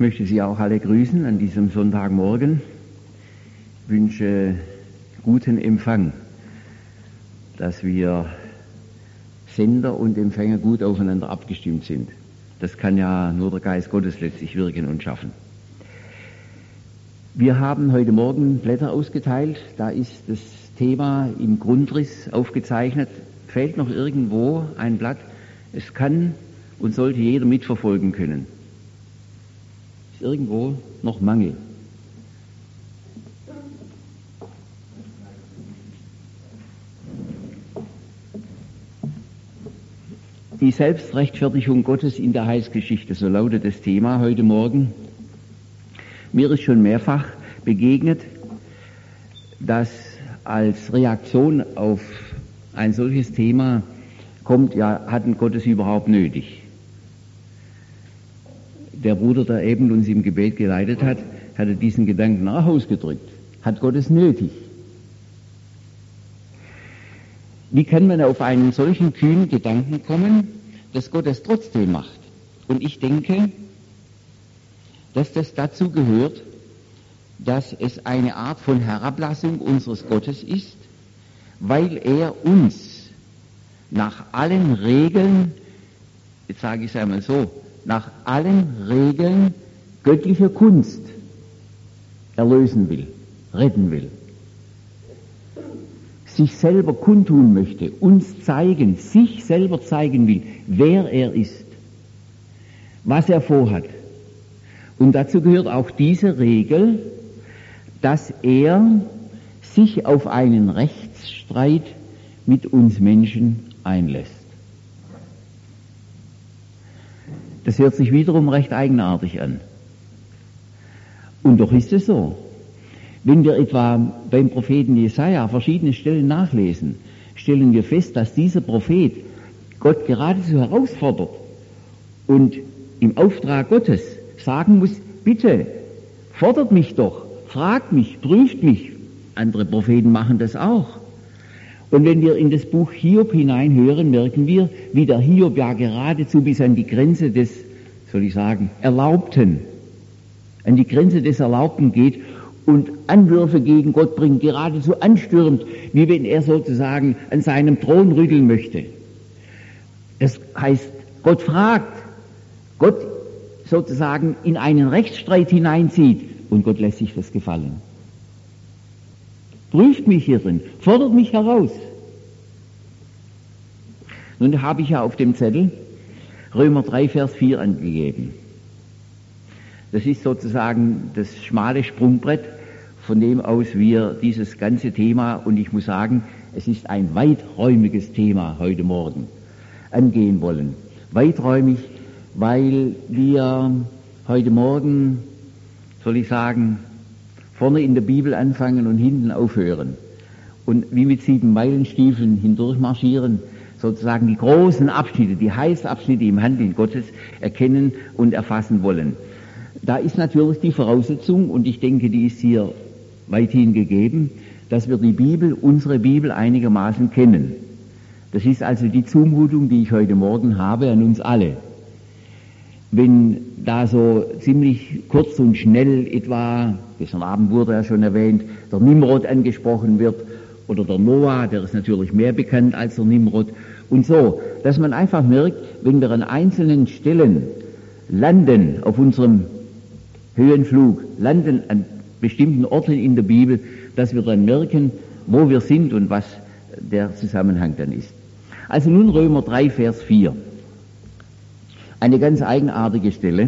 möchte Sie auch alle grüßen an diesem Sonntagmorgen. Ich wünsche guten Empfang, dass wir Sender und Empfänger gut aufeinander abgestimmt sind. Das kann ja nur der Geist Gottes letztlich wirken und schaffen. Wir haben heute Morgen Blätter ausgeteilt, da ist das Thema im Grundriss aufgezeichnet. Fehlt noch irgendwo ein Blatt? Es kann und sollte jeder mitverfolgen können. Ist irgendwo noch Mangel? Die Selbstrechtfertigung Gottes in der Heilsgeschichte, so lautet das Thema heute Morgen. Mir ist schon mehrfach begegnet, dass als Reaktion auf ein solches Thema kommt, ja, hatten Gottes überhaupt nötig? Der Bruder, der eben uns im Gebet geleitet hat, hatte diesen Gedanken auch ausgedrückt. Hat Gottes nötig? Wie kann man auf einen solchen kühnen Gedanken kommen, dass Gott es trotzdem macht? Und ich denke, dass das dazu gehört, dass es eine Art von Herablassung unseres Gottes ist, weil er uns nach allen Regeln, jetzt sage ich es einmal so, nach allen Regeln göttlicher Kunst erlösen will, retten will, sich selber kundtun möchte, uns zeigen, sich selber zeigen will, wer er ist, was er vorhat. Und dazu gehört auch diese Regel, dass er sich auf einen Rechtsstreit mit uns Menschen einlässt. Das hört sich wiederum recht eigenartig an. Und doch ist es so. Wenn wir etwa beim Propheten Jesaja verschiedene Stellen nachlesen, stellen wir fest, dass dieser Prophet Gott geradezu herausfordert und im Auftrag Gottes sagen muss, bitte, fordert mich doch, fragt mich, prüft mich. Andere Propheten machen das auch. Und wenn wir in das Buch Hiob hineinhören, merken wir, wie der Hiob ja geradezu bis an die Grenze des, soll ich sagen, Erlaubten, an die Grenze des Erlaubten geht und Anwürfe gegen Gott bringt, geradezu anstürmt, wie wenn er sozusagen an seinem Thron rütteln möchte. Das heißt, Gott fragt, Gott sozusagen in einen Rechtsstreit hineinzieht und Gott lässt sich das gefallen. Prüft mich hierin, fordert mich heraus. Nun habe ich ja auf dem Zettel Römer 3, Vers 4 angegeben. Das ist sozusagen das schmale Sprungbrett, von dem aus wir dieses ganze Thema, und ich muss sagen, es ist ein weiträumiges Thema heute Morgen, angehen wollen. Weiträumig, weil wir heute Morgen, soll ich sagen, vorne in der Bibel anfangen und hinten aufhören und wie mit 7-Meilen-Stiefeln hindurch marschieren, sozusagen die großen Abschnitte, die Heilsabschnitte im Handeln Gottes erkennen und erfassen wollen. Da ist natürlich die Voraussetzung, und ich denke, die ist hier weithin gegeben, dass wir die Bibel, unsere Bibel einigermaßen kennen. Das ist also die Zumutung, die ich heute Morgen habe an uns alle. Wenn da so ziemlich kurz und schnell etwa, gestern Abend wurde ja schon erwähnt, der Nimrod angesprochen wird, oder der Noah, der ist natürlich mehr bekannt als der Nimrod, und so, dass man einfach merkt, wenn wir an einzelnen Stellen landen, auf unserem Höhenflug, landen an bestimmten Orten in der Bibel, dass wir dann merken, wo wir sind und was der Zusammenhang dann ist. Also nun Römer 3, Vers 4. Eine ganz eigenartige Stelle.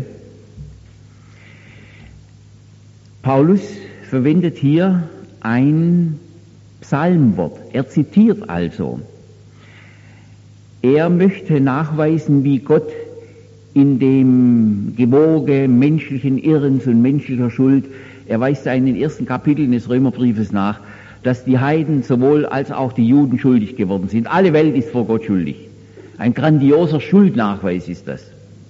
Paulus verwendet hier ein Psalmwort. Er zitiert also. Er möchte nachweisen, wie Gott in dem Gewoge menschlichen Irrens und menschlicher Schuld, er weist ja in den ersten Kapiteln des Römerbriefes nach, dass die Heiden sowohl als auch die Juden schuldig geworden sind. Alle Welt ist vor Gott schuldig. Ein grandioser Schuldnachweis ist das.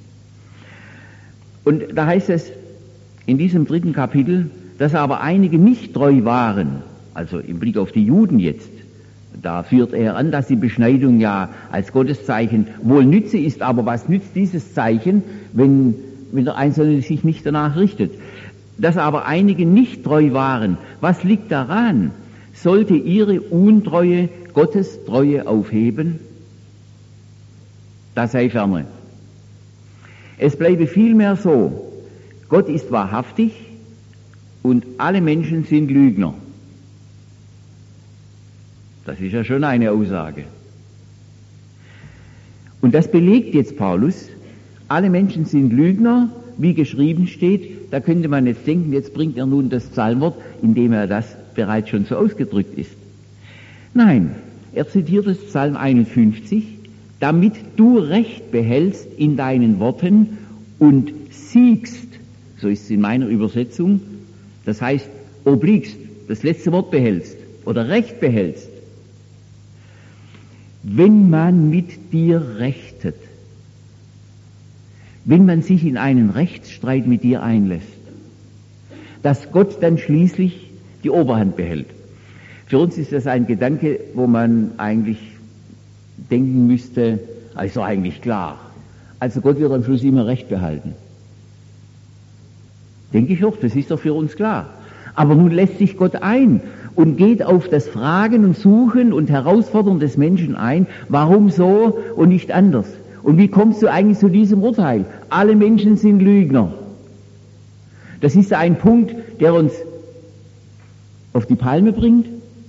Und da heißt es in diesem 3. Kapitel, dass aber einige nicht treu waren, also im Blick auf die Juden jetzt. Da führt er an, dass die Beschneidung ja als Gotteszeichen wohl nütze ist, aber was nützt dieses Zeichen, wenn wenn der Einzelne sich nicht danach richtet. Dass aber einige nicht treu waren, was liegt daran? Sollte ihre Untreue Gottes Treue aufheben? Das sei ferne. Es bleibe vielmehr so, Gott ist wahrhaftig und alle Menschen sind Lügner. Das ist ja schon eine Aussage. Und das belegt jetzt Paulus. Alle Menschen sind Lügner, wie geschrieben steht. Da könnte man jetzt denken, jetzt bringt er nun das Psalmwort, indem er das bereits schon so ausgedrückt ist. Nein, er zitiert das Psalm 51, damit du Recht behältst in deinen Worten und siegst, so ist es in meiner Übersetzung, das heißt obliegst, das letzte Wort behältst oder Recht behältst. Wenn man mit dir rechtet, wenn man sich in einen Rechtsstreit mit dir einlässt, dass Gott dann schließlich die Oberhand behält. Für uns ist das ein Gedanke, wo man eigentlich denken müsste, also eigentlich klar. Also Gott wird am Schluss immer Recht behalten. Denke ich auch, das ist doch für uns klar. Aber nun lässt sich Gott ein und geht auf das Fragen und Suchen und Herausfordern des Menschen ein, warum so und nicht anders. Und wie kommst du eigentlich zu diesem Urteil? Alle Menschen sind Lügner. Das ist ein Punkt, der uns auf die Palme bringt.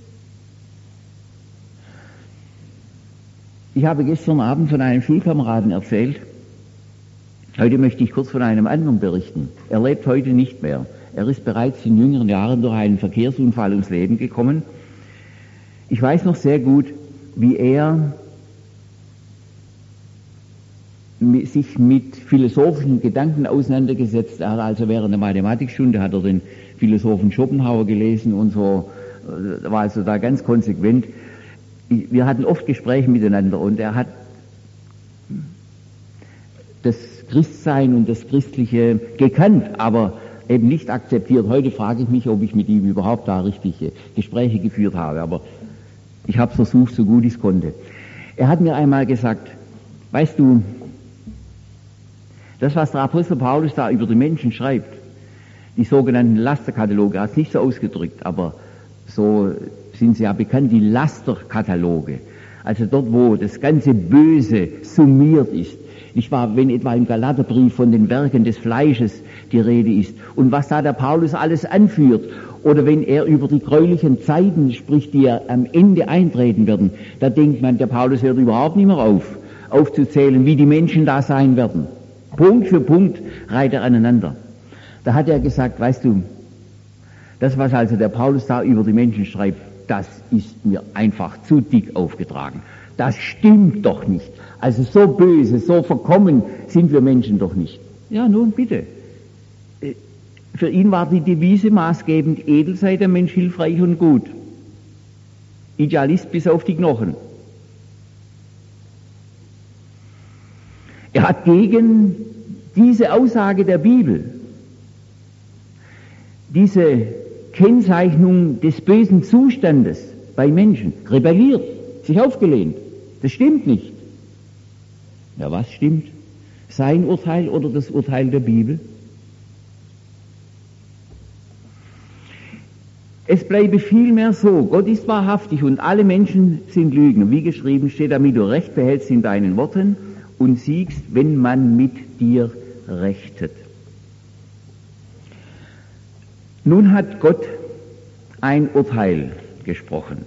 Ich habe gestern Abend von einem Schulkameraden erzählt. Heute möchte ich kurz von einem anderen berichten. Er lebt heute nicht mehr. Er ist bereits in jüngeren Jahren durch einen Verkehrsunfall ums Leben gekommen. Ich weiß noch sehr gut, wie er sich mit philosophischen Gedanken auseinandergesetzt hat. Also während der Mathematikstunde hat er den Philosophen Schopenhauer gelesen und so, war also da ganz konsequent. Wir hatten oft Gespräche miteinander und er hat das Christsein und das Christliche gekannt, aber eben nicht akzeptiert. Heute frage ich mich, ob ich mit ihm überhaupt da richtige Gespräche geführt habe, aber ich habe es versucht, so gut ich es konnte. Er hat mir einmal gesagt, weißt du, das, was der Apostel Paulus da über die Menschen schreibt, die sogenannten Lasterkataloge, er hat es nicht so ausgedrückt, aber so sind sie ja bekannt, die Lasterkataloge. Also dort, wo das ganze Böse summiert ist. Nicht wahr, wenn etwa im Galaterbrief von den Werken des Fleisches die Rede ist und was da der Paulus alles anführt, oder wenn er über die gräulichen Zeiten spricht, die ja am Ende eintreten werden, da denkt man, der Paulus hört überhaupt nicht mehr aufzuzählen, wie die Menschen da sein werden. Punkt für Punkt reiht er aneinander. Da hat er gesagt, weißt du, das, was also der Paulus da über die Menschen schreibt, das ist mir einfach zu dick aufgetragen. Das stimmt doch nicht. Also so böse, so verkommen sind wir Menschen doch nicht. Ja, nun bitte. Für ihn war die Devise maßgebend, edel sei der Mensch, hilfreich und gut. Idealist bis auf die Knochen. Er hat gegen diese Aussage der Bibel, diese Kennzeichnung des bösen Zustandes bei Menschen rebelliert, sich aufgelehnt. Das stimmt nicht. Ja, was stimmt? Sein Urteil oder das Urteil der Bibel? Es bleibe vielmehr so, Gott ist wahrhaftig und alle Menschen sind Lügner. Wie geschrieben steht, damit du Recht behältst in deinen Worten und siegst, wenn man mit dir rechtet. Nun hat Gott ein Urteil gesprochen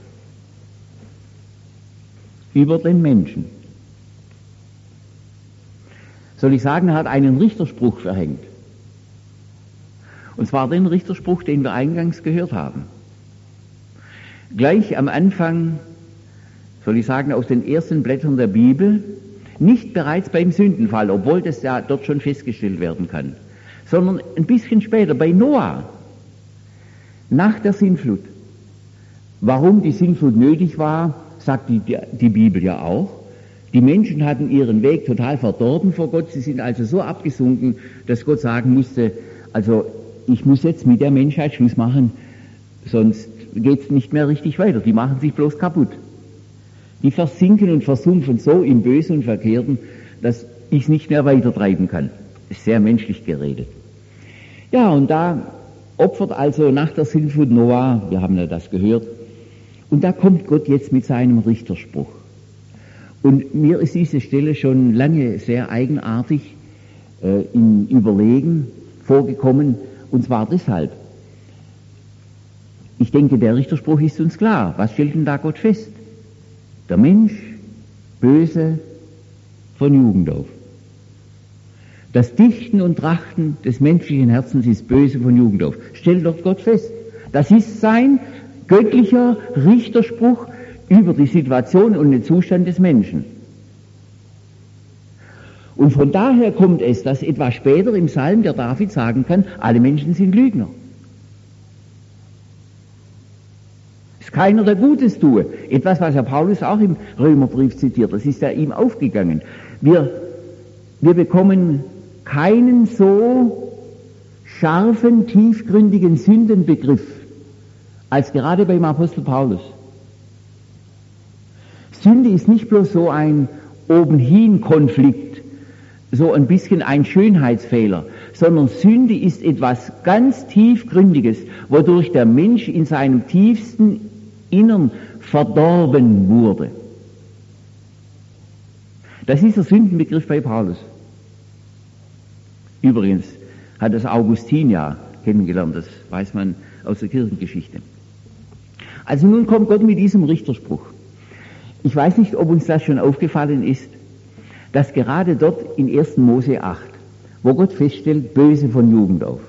über den Menschen. Soll ich sagen, er hat einen Richterspruch verhängt. Und zwar den Richterspruch, den wir eingangs gehört haben. Gleich am Anfang, soll ich sagen, aus den ersten Blättern der Bibel, nicht bereits beim Sündenfall, obwohl das ja dort schon festgestellt werden kann, sondern ein bisschen später bei Noah, nach der Sintflut. Warum die Sintflut nötig war, sagt die Bibel ja auch. Die Menschen hatten ihren Weg total verdorben vor Gott, sie sind also so abgesunken, dass Gott sagen musste, also ich muss jetzt mit der Menschheit Schluss machen, sonst geht's nicht mehr richtig weiter, die machen sich bloß kaputt. Die versinken und versumpfen so im Bösen und Verkehrten, dass ich es nicht mehr weiter treiben kann. ist sehr menschlich geredet. Ja, und da opfert also nach der Sintflut Noah, wir haben ja das gehört, und da kommt Gott jetzt mit seinem Richterspruch. Und mir ist diese Stelle schon lange sehr eigenartig im Überlegen vorgekommen, und zwar deshalb. Ich denke, der Richterspruch ist uns klar. Was stellt denn da Gott fest? Der Mensch, böse von Jugend auf. Das Dichten und Trachten des menschlichen Herzens ist böse von Jugend auf. Stellt dort Gott fest. Das ist sein göttlicher Richterspruch über die Situation und den Zustand des Menschen. Und von daher kommt es, dass etwas später im Psalm der David sagen kann, alle Menschen sind Lügner. Es ist keiner, der Gutes tue. Etwas, was ja Paulus auch im Römerbrief zitiert, das ist ja ihm aufgegangen. Wir bekommen keinen so scharfen, tiefgründigen Sündenbegriff als gerade beim Apostel Paulus. Sünde ist nicht bloß so ein Obenhin-Konflikt, so ein bisschen ein Schönheitsfehler, sondern Sünde ist etwas ganz Tiefgründiges, wodurch der Mensch in seinem tiefsten Innern verdorben wurde. Das ist der Sündenbegriff bei Paulus. Übrigens hat das Augustin ja kennengelernt, das weiß man aus der Kirchengeschichte. Also nun kommt Gott mit diesem Richterspruch. Ich weiß nicht, ob uns das schon aufgefallen ist, dass gerade dort in 1. Mose 8, wo Gott feststellt, böse von Jugend auf,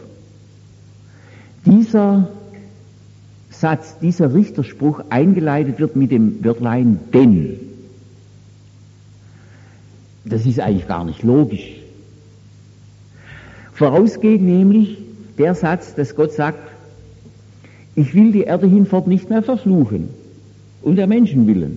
dieser Satz, dieser Richterspruch eingeleitet wird mit dem Wörtlein denn. Das ist eigentlich gar nicht logisch. Vorausgeht nämlich der Satz, dass Gott sagt, ich will die Erde hinfort nicht mehr verfluchen, um der Menschen willen.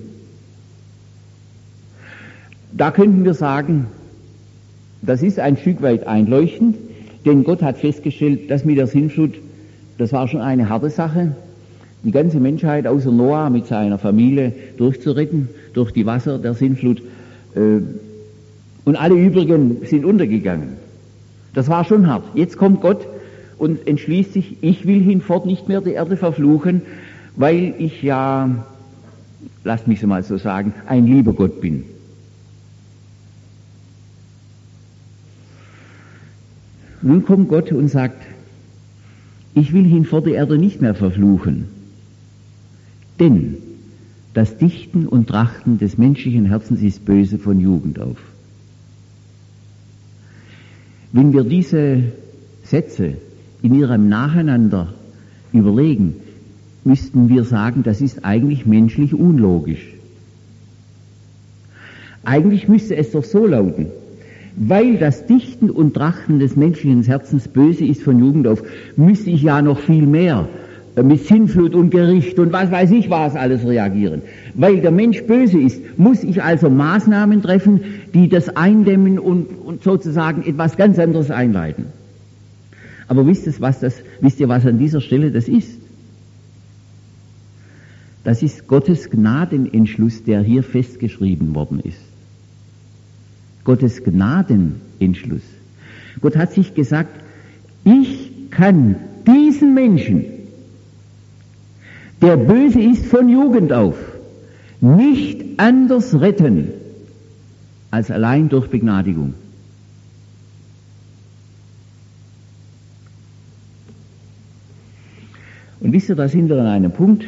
Da könnten wir sagen, das ist ein Stück weit einleuchtend, denn Gott hat festgestellt, dass mit der Sintflut, das war schon eine harte Sache, die ganze Menschheit außer Noah mit seiner Familie durchzuretten, durch die Wasser der Sintflut, und alle übrigen sind untergegangen. Das war schon hart. Jetzt kommt Gott und entschließt sich, ich will hinfort nicht mehr die Erde verfluchen, weil ich ja, lasst mich es mal so sagen, ein lieber Gott bin. Nun kommt Gott und sagt, ich will hinfort die Erde nicht mehr verfluchen, denn das Dichten und Trachten des menschlichen Herzens ist böse von Jugend auf. Wenn wir diese Sätze in ihrem Nacheinander überlegen, müssten wir sagen, das ist eigentlich menschlich unlogisch. Eigentlich müsste es doch so lauten, weil das Dichten und Trachten des menschlichen Herzens böse ist von Jugend auf, müsste ich ja noch viel mehr mit Sintflut und Gericht und was weiß ich was alles reagieren. Weil der Mensch böse ist, muss ich also Maßnahmen treffen, die das eindämmen und sozusagen etwas ganz anderes einleiten. Aber wisst ihr, was an dieser Stelle das ist? Das ist Gottes Gnadenentschluss, der hier festgeschrieben worden ist. Gottes Gnadenentschluss. Gott hat sich gesagt, ich kann diesen Menschen, der böse ist von Jugend auf, nicht anders retten als allein durch Begnadigung. Und wisst ihr, da sind wir an einem Punkt,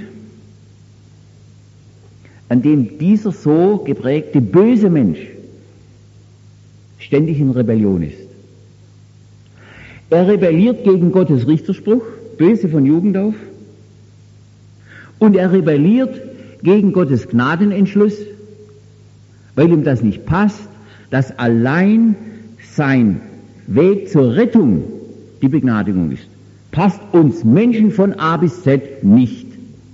an dem dieser so geprägte böse Mensch ständig in Rebellion ist. Er rebelliert gegen Gottes Richterspruch, böse von Jugend auf, und er rebelliert gegen Gottes Gnadenentschluss, weil ihm das nicht passt, dass allein sein Weg zur Rettung die Begnadigung ist. Passt uns Menschen von A bis Z nicht.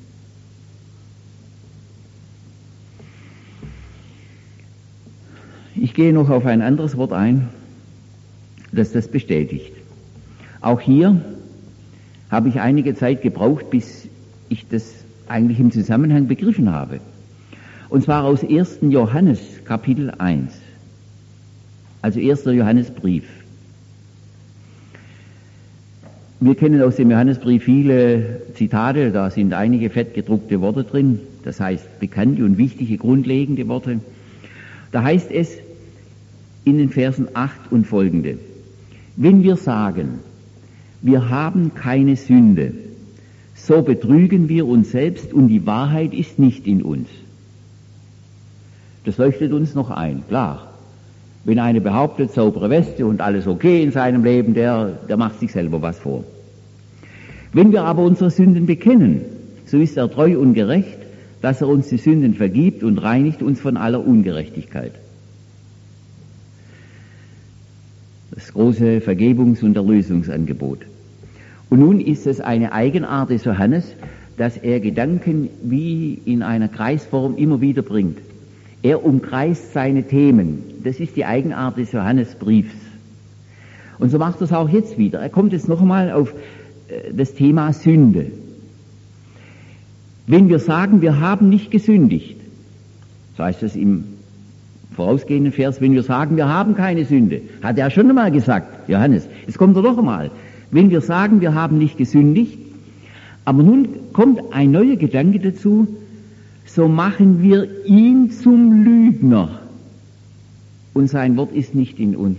Ich gehe noch auf ein anderes Wort ein, das das bestätigt. Auch hier habe ich einige Zeit gebraucht, bis ich das eigentlich im Zusammenhang begriffen habe. Und zwar aus 1. Johannes Kapitel 1, also 1. Johannesbrief. Wir kennen aus dem Johannesbrief viele Zitate, da sind einige fettgedruckte Worte drin, das heißt bekannte und wichtige, grundlegende Worte. Da heißt es in den Versen 8 und folgende: Wenn wir sagen, wir haben keine Sünde, so betrügen wir uns selbst und die Wahrheit ist nicht in uns. Das leuchtet uns noch ein, klar. Wenn einer behauptet, saubere Weste und alles okay in seinem Leben, der macht sich selber was vor. Wenn wir aber unsere Sünden bekennen, so ist er treu und gerecht, dass er uns die Sünden vergibt und reinigt uns von aller Ungerechtigkeit. Das große Vergebungs- und Erlösungsangebot. Und nun ist es eine Eigenart des Johannes, dass er Gedanken wie in einer Kreisform immer wieder bringt. Er umkreist seine Themen. Das ist die Eigenart des Johannesbriefs. Und so macht er es auch jetzt wieder. Er kommt jetzt noch einmal auf das Thema Sünde. Wenn wir sagen, wir haben nicht gesündigt, so heißt es im vorausgehenden Vers, wenn wir sagen, wir haben keine Sünde, hat er schon einmal gesagt, Johannes. Jetzt kommt er noch einmal. Wenn wir sagen, wir haben nicht gesündigt, aber nun kommt ein neuer Gedanke dazu, so machen wir ihn zum Lügner und sein Wort ist nicht in uns.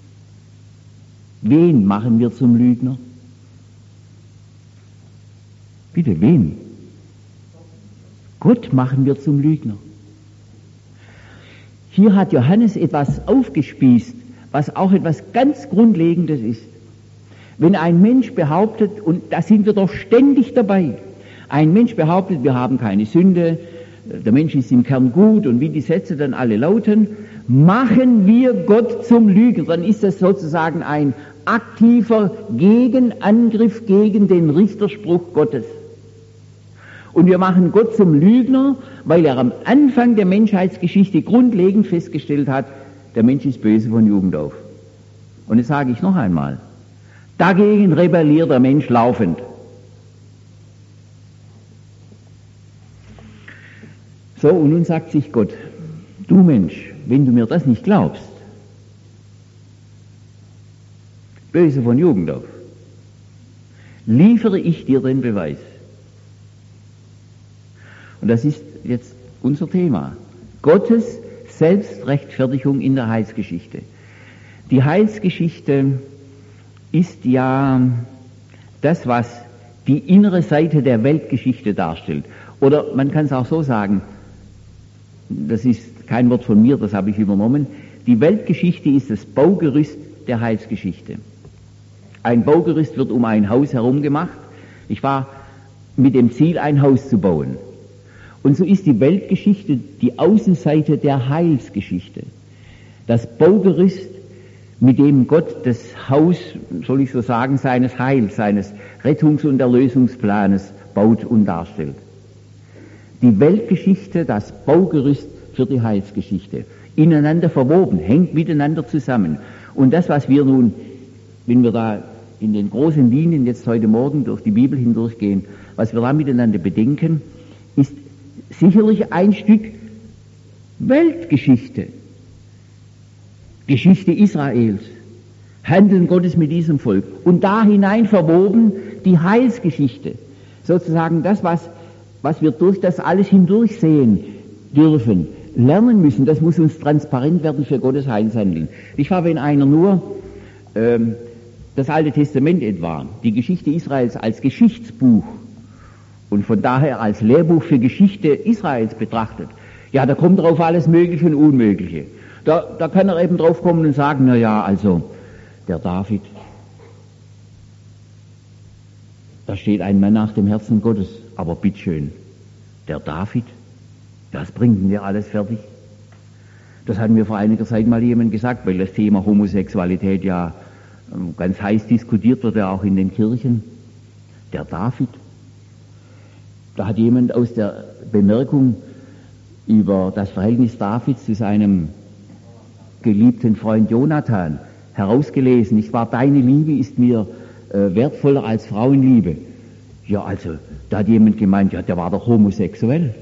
Wen machen wir zum Lügner? Bitte, wen? Gott machen wir zum Lügner. Hier hat Johannes etwas aufgespießt, was auch etwas ganz Grundlegendes ist. Wenn ein Mensch behauptet, und da sind wir doch ständig dabei, ein Mensch behauptet, wir haben keine Sünde, der Mensch ist im Kern gut und wie die Sätze dann alle lauten, machen wir Gott zum Lügner, dann ist das sozusagen ein aktiver Gegenangriff gegen den Richterspruch Gottes. Und wir machen Gott zum Lügner, weil er am Anfang der Menschheitsgeschichte grundlegend festgestellt hat, der Mensch ist böse von Jugend auf. Und jetzt sage ich noch einmal, dagegen rebelliert der Mensch laufend. So, und nun sagt sich Gott, du Mensch, wenn du mir das nicht glaubst, böse von Jugend auf, liefere ich dir den Beweis. Und das ist jetzt unser Thema. Gottes Selbstrechtfertigung in der Heilsgeschichte. Die Heilsgeschichte ist ja das, was die innere Seite der Weltgeschichte darstellt. Oder man kann es auch so sagen, das ist kein Wort von mir, das habe ich übernommen, die Weltgeschichte ist das Baugerüst der Heilsgeschichte. Ein Baugerüst wird um ein Haus herum gemacht, ich war mit dem Ziel, ein Haus zu bauen. Und so ist die Weltgeschichte die Außenseite der Heilsgeschichte. Das Baugerüst, mit dem Gott das Haus, soll ich so sagen, seines Heils, seines Rettungs- und Erlösungsplanes baut und darstellt. Die Weltgeschichte, das Baugerüst für die Heilsgeschichte. Ineinander verwoben, hängt miteinander zusammen. Und das, was wir nun, wenn wir da in den großen Linien jetzt heute Morgen durch die Bibel hindurchgehen, was wir da miteinander bedenken, ist sicherlich ein Stück Weltgeschichte. Geschichte Israels, Handeln Gottes mit diesem Volk und da hinein verwoben die Heilsgeschichte. Sozusagen das, was wir durch das alles hindurch sehen dürfen, lernen müssen, das muss uns transparent werden für Gottes Heilshandeln. Ich war, wenn einer nur das Alte Testament etwa, die Geschichte Israels als Geschichtsbuch und von daher als Lehrbuch für Geschichte Israels betrachtet, ja, da kommt drauf alles Mögliche und Unmögliche. Da kann er eben drauf kommen und sagen, na ja, also, der David, da steht ein Mann nach dem Herzen Gottes, aber bitteschön, der David, das bringt mir alles fertig. Das hat mir vor einiger Zeit mal jemand gesagt, weil das Thema Homosexualität ja ganz heiß diskutiert wird, ja auch in den Kirchen. Der David, da hat jemand aus der Bemerkung über das Verhältnis Davids zu seinem geliebten Freund Jonathan herausgelesen, nicht wahr, deine Liebe ist mir wertvoller als Frauenliebe. Ja, also, da hat jemand gemeint, ja, der war doch homosexuell.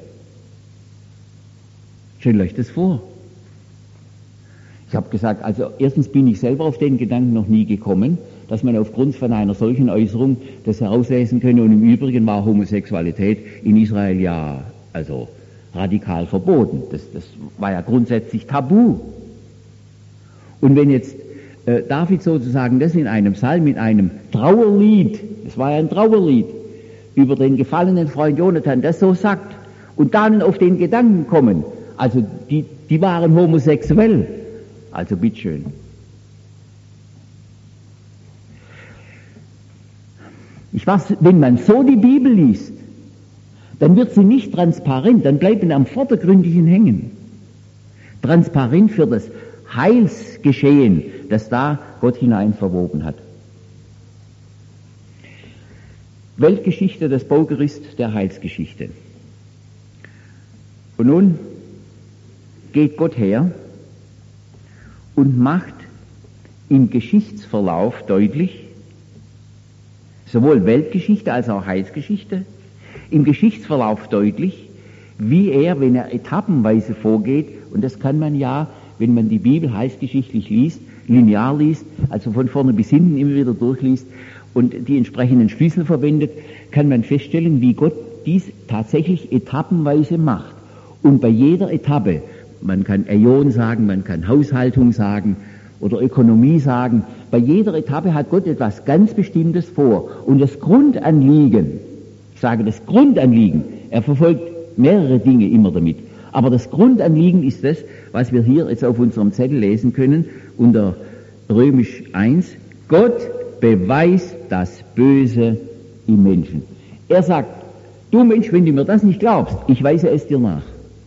Stellt euch das vor. Ich habe gesagt, also erstens bin ich selber auf den Gedanken noch nie gekommen, dass man aufgrund von einer solchen Äußerung das herauslesen könne. Und im Übrigen war Homosexualität in Israel ja also radikal verboten. Das war ja grundsätzlich tabu. Und wenn jetzt David sozusagen das in einem Psalm, in einem Trauerlied, das war ja ein Trauerlied, über den gefallenen Freund Jonathan das so sagt und dann auf den Gedanken kommen, also die waren homosexuell, also bitteschön. Wenn man so die Bibel liest, dann wird sie nicht transparent, dann bleibt man am Vordergründigen hängen. Transparent für das Heilsgeschehen, das da Gott hinein verwoben hat. Weltgeschichte, das Baugerüst der Heilsgeschichte. Und nun geht Gott her und macht im Geschichtsverlauf deutlich, sowohl Weltgeschichte als auch Heilsgeschichte, im Geschichtsverlauf deutlich, wie er, wenn er etappenweise vorgeht, und das kann man ja, wenn man die Bibel heilsgeschichtlich liest, linear liest, also von vorne bis hinten immer wieder durchliest und die entsprechenden Schlüssel verwendet, kann man feststellen, wie Gott dies tatsächlich etappenweise macht. Und bei jeder Etappe, man kann Äon sagen, man kann Haushaltung sagen oder Ökonomie sagen, bei jeder Etappe hat Gott etwas ganz Bestimmtes vor. Und das Grundanliegen, ich sage das Grundanliegen, er verfolgt mehrere Dinge immer damit, aber das Grundanliegen ist das, was wir hier jetzt auf unserem Zettel lesen können, unter Römisch 1, Gott beweist das Böse im Menschen. Er sagt, du Mensch, wenn du mir das nicht glaubst, ich weise es dir nach.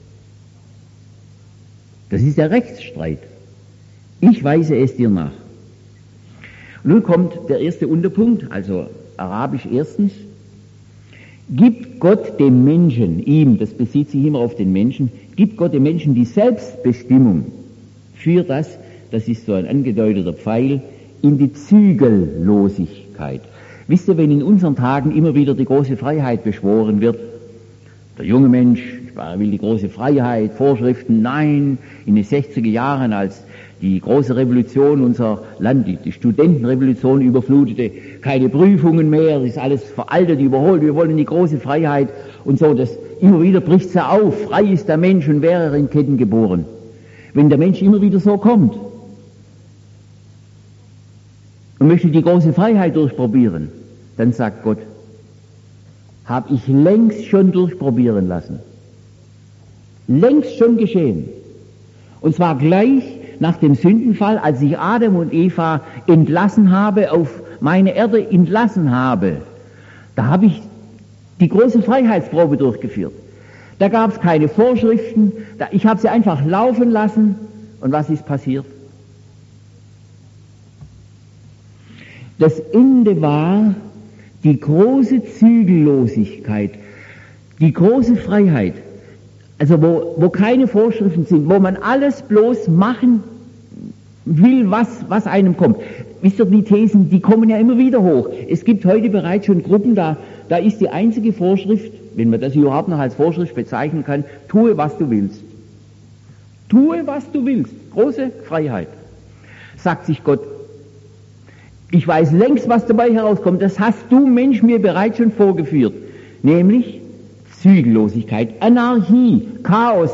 Das ist der Rechtsstreit. Ich weise es dir nach. Und nun kommt der erste Unterpunkt, also arabisch erstens, gibt Gott dem Menschen, ihm, das bezieht sich immer auf den Menschen, gibt Gott dem Menschen die Selbstbestimmung für das ist so ein angedeuteter Pfeil, in die Zügellosigkeit. Wisst ihr, wenn in unseren Tagen immer wieder die große Freiheit beschworen wird, der junge Mensch will die große Freiheit, Vorschriften, nein, in den 60er Jahren, als die große Revolution unser Land, die Studentenrevolution überflutete, keine Prüfungen mehr, das ist alles veraltet, überholt, wir wollen die große Freiheit und so, das immer wieder bricht sie auf, frei ist der Mensch und wäre er in Ketten geboren. Wenn der Mensch immer wieder so kommt und möchte die große Freiheit durchprobieren, dann sagt Gott, habe ich längst schon durchprobieren lassen. Längst schon geschehen. Und zwar gleich nach dem Sündenfall, als ich Adam und Eva entlassen habe, auf meine Erde entlassen habe. Da habe ich die große Freiheitsprobe durchgeführt. Da gab es keine Vorschriften, ich habe sie einfach laufen lassen. Und was ist passiert? Das Ende war die große Zügellosigkeit, die große Freiheit, also wo keine Vorschriften sind, wo man alles bloß machen will, was einem kommt. Wisst ihr, die Thesen, die kommen ja immer wieder hoch. Es gibt heute bereits schon Gruppen, da ist die einzige Vorschrift, wenn man das überhaupt noch als Vorschrift bezeichnen kann, tue, was du willst. Tue, was du willst. Große Freiheit. Sagt sich Gott, ich weiß längst, was dabei herauskommt. Das hast du, Mensch, mir bereits schon vorgeführt. Nämlich Zügellosigkeit, Anarchie, Chaos,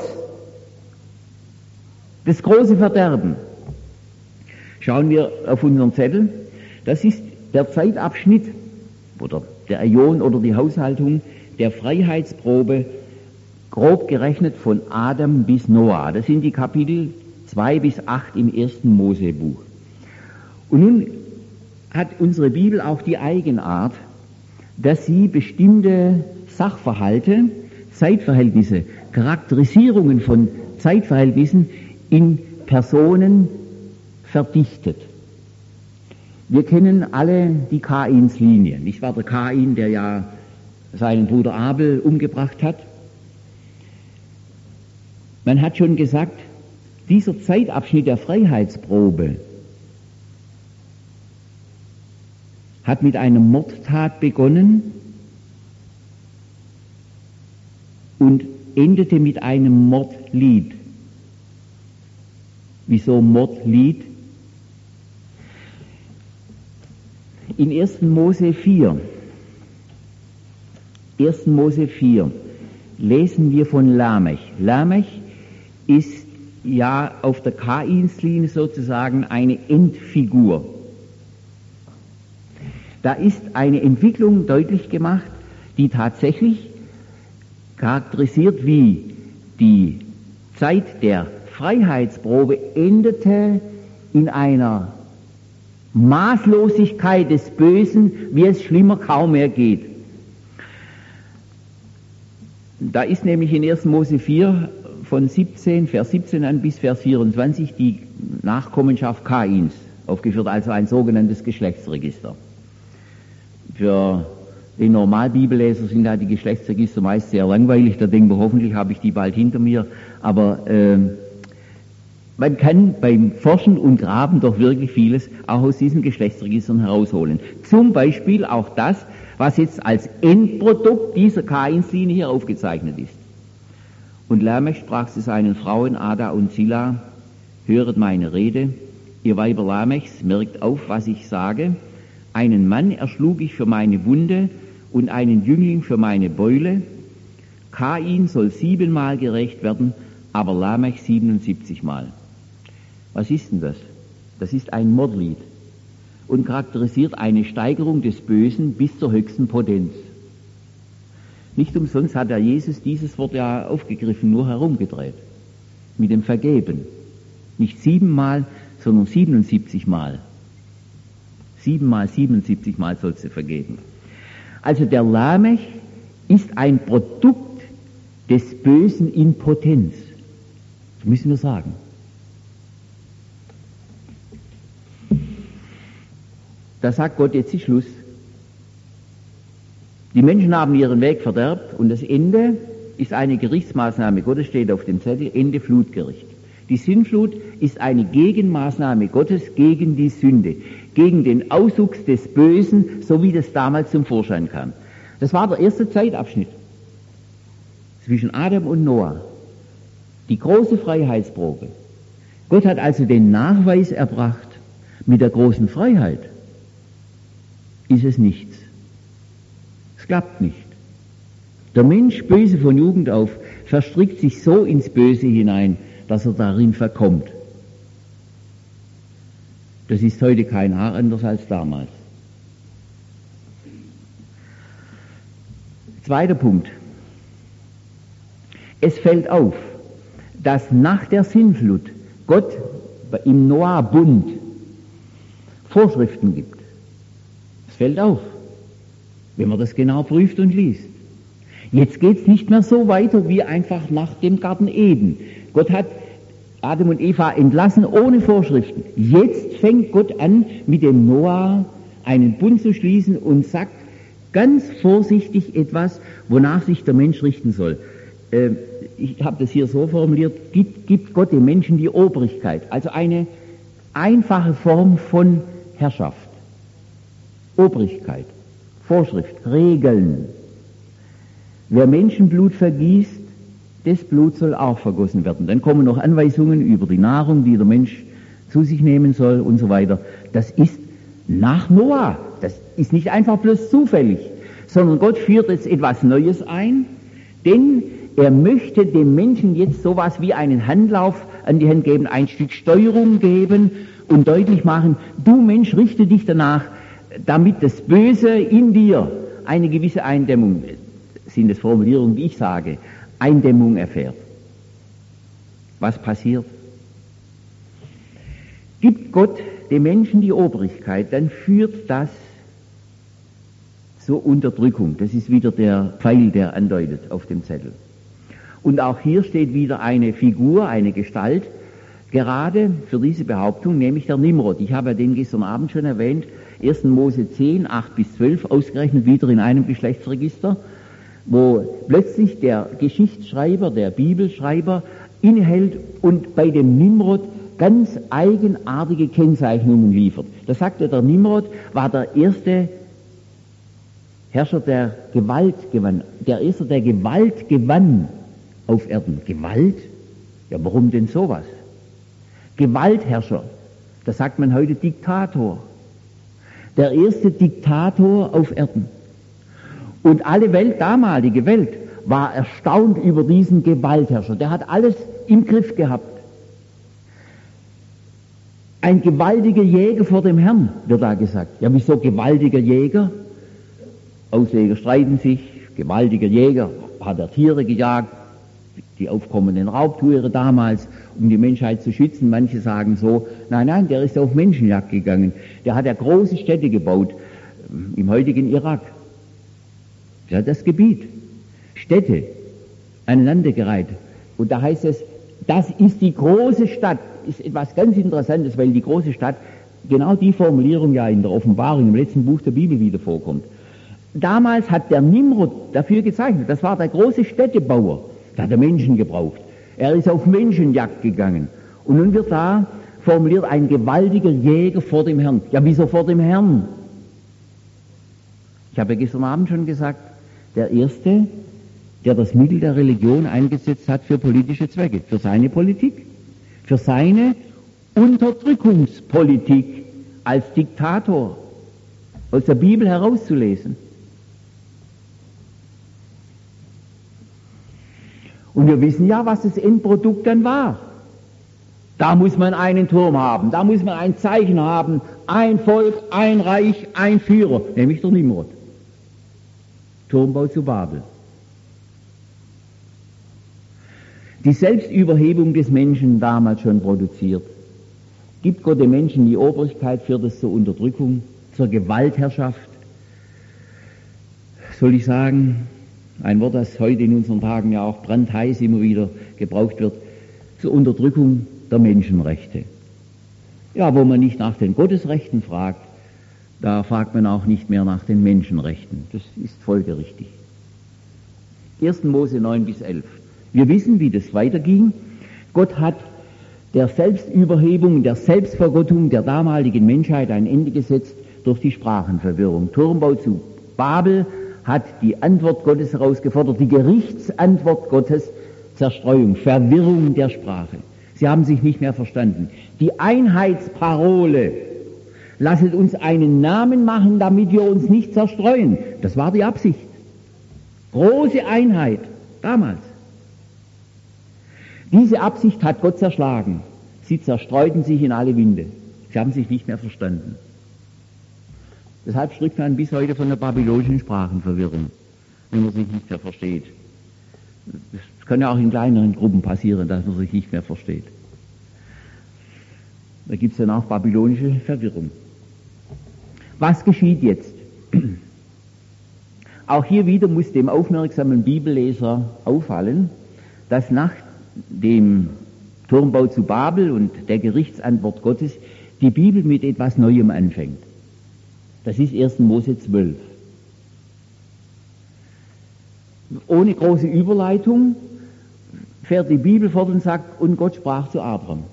das große Verderben. Schauen wir auf unseren Zettel. Das ist der Zeitabschnitt oder der Äon oder die Haushaltung der Freiheitsprobe, grob gerechnet von Adam bis Noah. Das sind die Kapitel 2 bis 8 im 1. Mosebuch. Und nun hat unsere Bibel auch die Eigenart, dass sie bestimmte Sachverhalte, Zeitverhältnisse, Charakterisierungen von Zeitverhältnissen in Personen verdichtet. Wir kennen alle die Kains Linie. Nicht wahr? Der Kain, der ja seinen Bruder Abel umgebracht hat. Man hat schon gesagt, dieser Zeitabschnitt der Freiheitsprobe hat mit einer Mordtat begonnen und endete mit einem Mordlied. Wieso Mordlied? In 1. Mose 4 lesen wir von Lamech. Lamech ist ja auf der Kainslinie sozusagen eine Endfigur. Da ist eine Entwicklung deutlich gemacht, die tatsächlich charakterisiert, wie die Zeit der Freiheitsprobe endete in einer Maßlosigkeit des Bösen, wie es schlimmer kaum mehr geht. Da ist nämlich in 1. Mose 4 von Vers 17 an bis Vers 24 die Nachkommenschaft Kains aufgeführt, also ein sogenanntes Geschlechtsregister. Für den Normalbibelleser sind da die Geschlechtsregister meist sehr langweilig, da denken wir, hoffentlich habe ich die bald hinter mir, aber man kann beim Forschen und Graben doch wirklich vieles auch aus diesen Geschlechtsregistern herausholen. Zum Beispiel auch das, was jetzt als Endprodukt dieser Kainslinie hier aufgezeichnet ist. Und Lamech sprach zu seinen Frauen Ada und Zilla: Höret meine Rede, ihr Weiber Lamechs, merkt auf, was ich sage. Einen Mann erschlug ich für meine Wunde und einen Jüngling für meine Beule. Kain soll 7-mal gerächt werden, aber Lamech 77-mal. Was ist denn das? Das ist ein Mordlied und charakterisiert eine Steigerung des Bösen bis zur höchsten Potenz. Nicht umsonst hat der Jesus dieses Wort ja aufgegriffen, nur herumgedreht. Mit dem Vergeben. Nicht 7-mal, sondern 77-mal. 7-mal, 77-mal sollst du vergeben. Also der Lamech ist ein Produkt des Bösen in Potenz. Das müssen wir sagen. Da sagt Gott, jetzt ist Schluss. Die Menschen haben ihren Weg verderbt und das Ende ist eine Gerichtsmaßnahme Gottes, steht auf dem Zettel, Ende Flutgericht. Die Sintflut ist eine Gegenmaßnahme Gottes gegen die Sünde, gegen den Auswuchs des Bösen, so wie das damals zum Vorschein kam. Das war der erste Zeitabschnitt zwischen Adam und Noah. Die große Freiheitsprobe. Gott hat also den Nachweis erbracht, mit der großen Freiheit ist es nichts. Es klappt nicht. Der Mensch, böse von Jugend auf, verstrickt sich so ins Böse hinein, dass er darin verkommt. Das ist heute kein Haar anders als damals. Zweiter Punkt. Es fällt auf, dass nach der Sintflut Gott im Noah-Bund Vorschriften gibt. Es fällt auf, wenn man das genau prüft und liest. Jetzt geht es nicht mehr so weiter wie einfach nach dem Garten Eden. Gott hat Adam und Eva entlassen ohne Vorschriften. Jetzt fängt Gott an, mit dem Noah einen Bund zu schließen und sagt ganz vorsichtig etwas, wonach sich der Mensch richten soll. Ich habe das hier so formuliert: gibt Gott dem Menschen die Obrigkeit, also eine einfache Form von Herrschaft. Obrigkeit, Vorschrift, Regeln. Wer Menschenblut vergießt, das Blut soll auch vergossen werden. Dann kommen noch Anweisungen über die Nahrung, die der Mensch zu sich nehmen soll und so weiter. Das ist nach Noah. Das ist nicht einfach bloß zufällig, sondern Gott führt jetzt etwas Neues ein, denn er möchte dem Menschen jetzt sowas wie einen Handlauf an die Hand geben, ein Stück Steuerung geben und deutlich machen: Du Mensch, richte dich danach, damit das Böse in dir eine gewisse Eindämmung, sind es Formulierungen, die ich sage, Eindämmung erfährt. Was passiert? Gibt Gott dem Menschen die Obrigkeit, dann führt das zur Unterdrückung. Das ist wieder der Pfeil, der andeutet auf dem Zettel. Und auch hier steht wieder eine Figur, eine Gestalt, gerade für diese Behauptung, nämlich der Nimrod. Ich habe ja den gestern Abend schon erwähnt, 1. Mose 10, 8 bis 12, ausgerechnet wieder in einem Geschlechtsregister, wo plötzlich der Geschichtsschreiber, der Bibelschreiber innehält und bei dem Nimrod ganz eigenartige Kennzeichnungen liefert. Da sagt er, der Nimrod war der erste Herrscher, der Gewalt gewann, der erste, der Gewalt gewann auf Erden. Gewalt? Ja, warum denn sowas? Gewaltherrscher, da sagt man heute Diktator. Der erste Diktator auf Erden. Und alle Welt, damalige Welt, war erstaunt über diesen Gewaltherrscher. Der hat alles im Griff gehabt. Ein gewaltiger Jäger vor dem Herrn, wird da gesagt. Ja, wieso gewaltiger Jäger? Ausleger streiten sich. Gewaltiger Jäger, hat er Tiere gejagt, die aufkommenden Raubtiere damals, um die Menschheit zu schützen. Manche sagen so, nein, der ist auf Menschenjagd gegangen. Der hat ja große Städte gebaut, im heutigen Irak. Ja, das Gebiet. Städte, aneinandergereiht. Und da heißt es, das ist die große Stadt. Ist etwas ganz Interessantes, weil die große Stadt, genau die Formulierung ja in der Offenbarung, im letzten Buch der Bibel wieder vorkommt. Damals hat der Nimrod dafür gezeichnet, das war der große Städtebauer, da hat er Menschen gebraucht. Er ist auf Menschenjagd gegangen. Und nun wird da formuliert, ein gewaltiger Jäger vor dem Herrn. Ja, wieso vor dem Herrn? Ich habe ja gestern Abend schon gesagt, der Erste, der das Mittel der Religion eingesetzt hat für politische Zwecke, für seine Politik, für seine Unterdrückungspolitik als Diktator, aus der Bibel herauszulesen. Und wir wissen ja, was das Endprodukt dann war. Da muss man einen Turm haben, da muss man ein Zeichen haben, ein Volk, ein Reich, ein Führer, nämlich der Nimrod. Turmbau zu Babel. Die Selbstüberhebung des Menschen damals schon produziert. Gibt Gott dem Menschen die Obrigkeit, führt es zur Unterdrückung, zur Gewaltherrschaft. Soll ich sagen, ein Wort, das heute in unseren Tagen ja auch brandheiß immer wieder gebraucht wird, zur Unterdrückung der Menschenrechte. Ja, wo man nicht nach den Gottesrechten fragt, da fragt man auch nicht mehr nach den Menschenrechten. Das ist folgerichtig. 1. Mose 9 bis 11. Wir wissen, wie das weiterging. Gott hat der Selbstüberhebung, der Selbstvergottung der damaligen Menschheit ein Ende gesetzt durch die Sprachenverwirrung. Turmbau zu Babel hat die Antwort Gottes herausgefordert, die Gerichtsantwort Gottes, Zerstreuung, Verwirrung der Sprache. Sie haben sich nicht mehr verstanden. Die Einheitsparole, lasset uns einen Namen machen, damit wir uns nicht zerstreuen. Das war die Absicht. Große Einheit, damals. Diese Absicht hat Gott zerschlagen. Sie zerstreuten sich in alle Winde. Sie haben sich nicht mehr verstanden. Deshalb spricht man bis heute von der babylonischen Sprachenverwirrung, wenn man sich nicht mehr versteht. Es kann ja auch in kleineren Gruppen passieren, dass man sich nicht mehr versteht. Da gibt es dann auch babylonische Verwirrung. Was geschieht jetzt? Auch hier wieder muss dem aufmerksamen Bibelleser auffallen, dass nach dem Turmbau zu Babel und der Gerichtsantwort Gottes die Bibel mit etwas Neuem anfängt. Das ist 1. Mose 12. Ohne große Überleitung fährt die Bibel fort und sagt, und Gott sprach zu Abraham.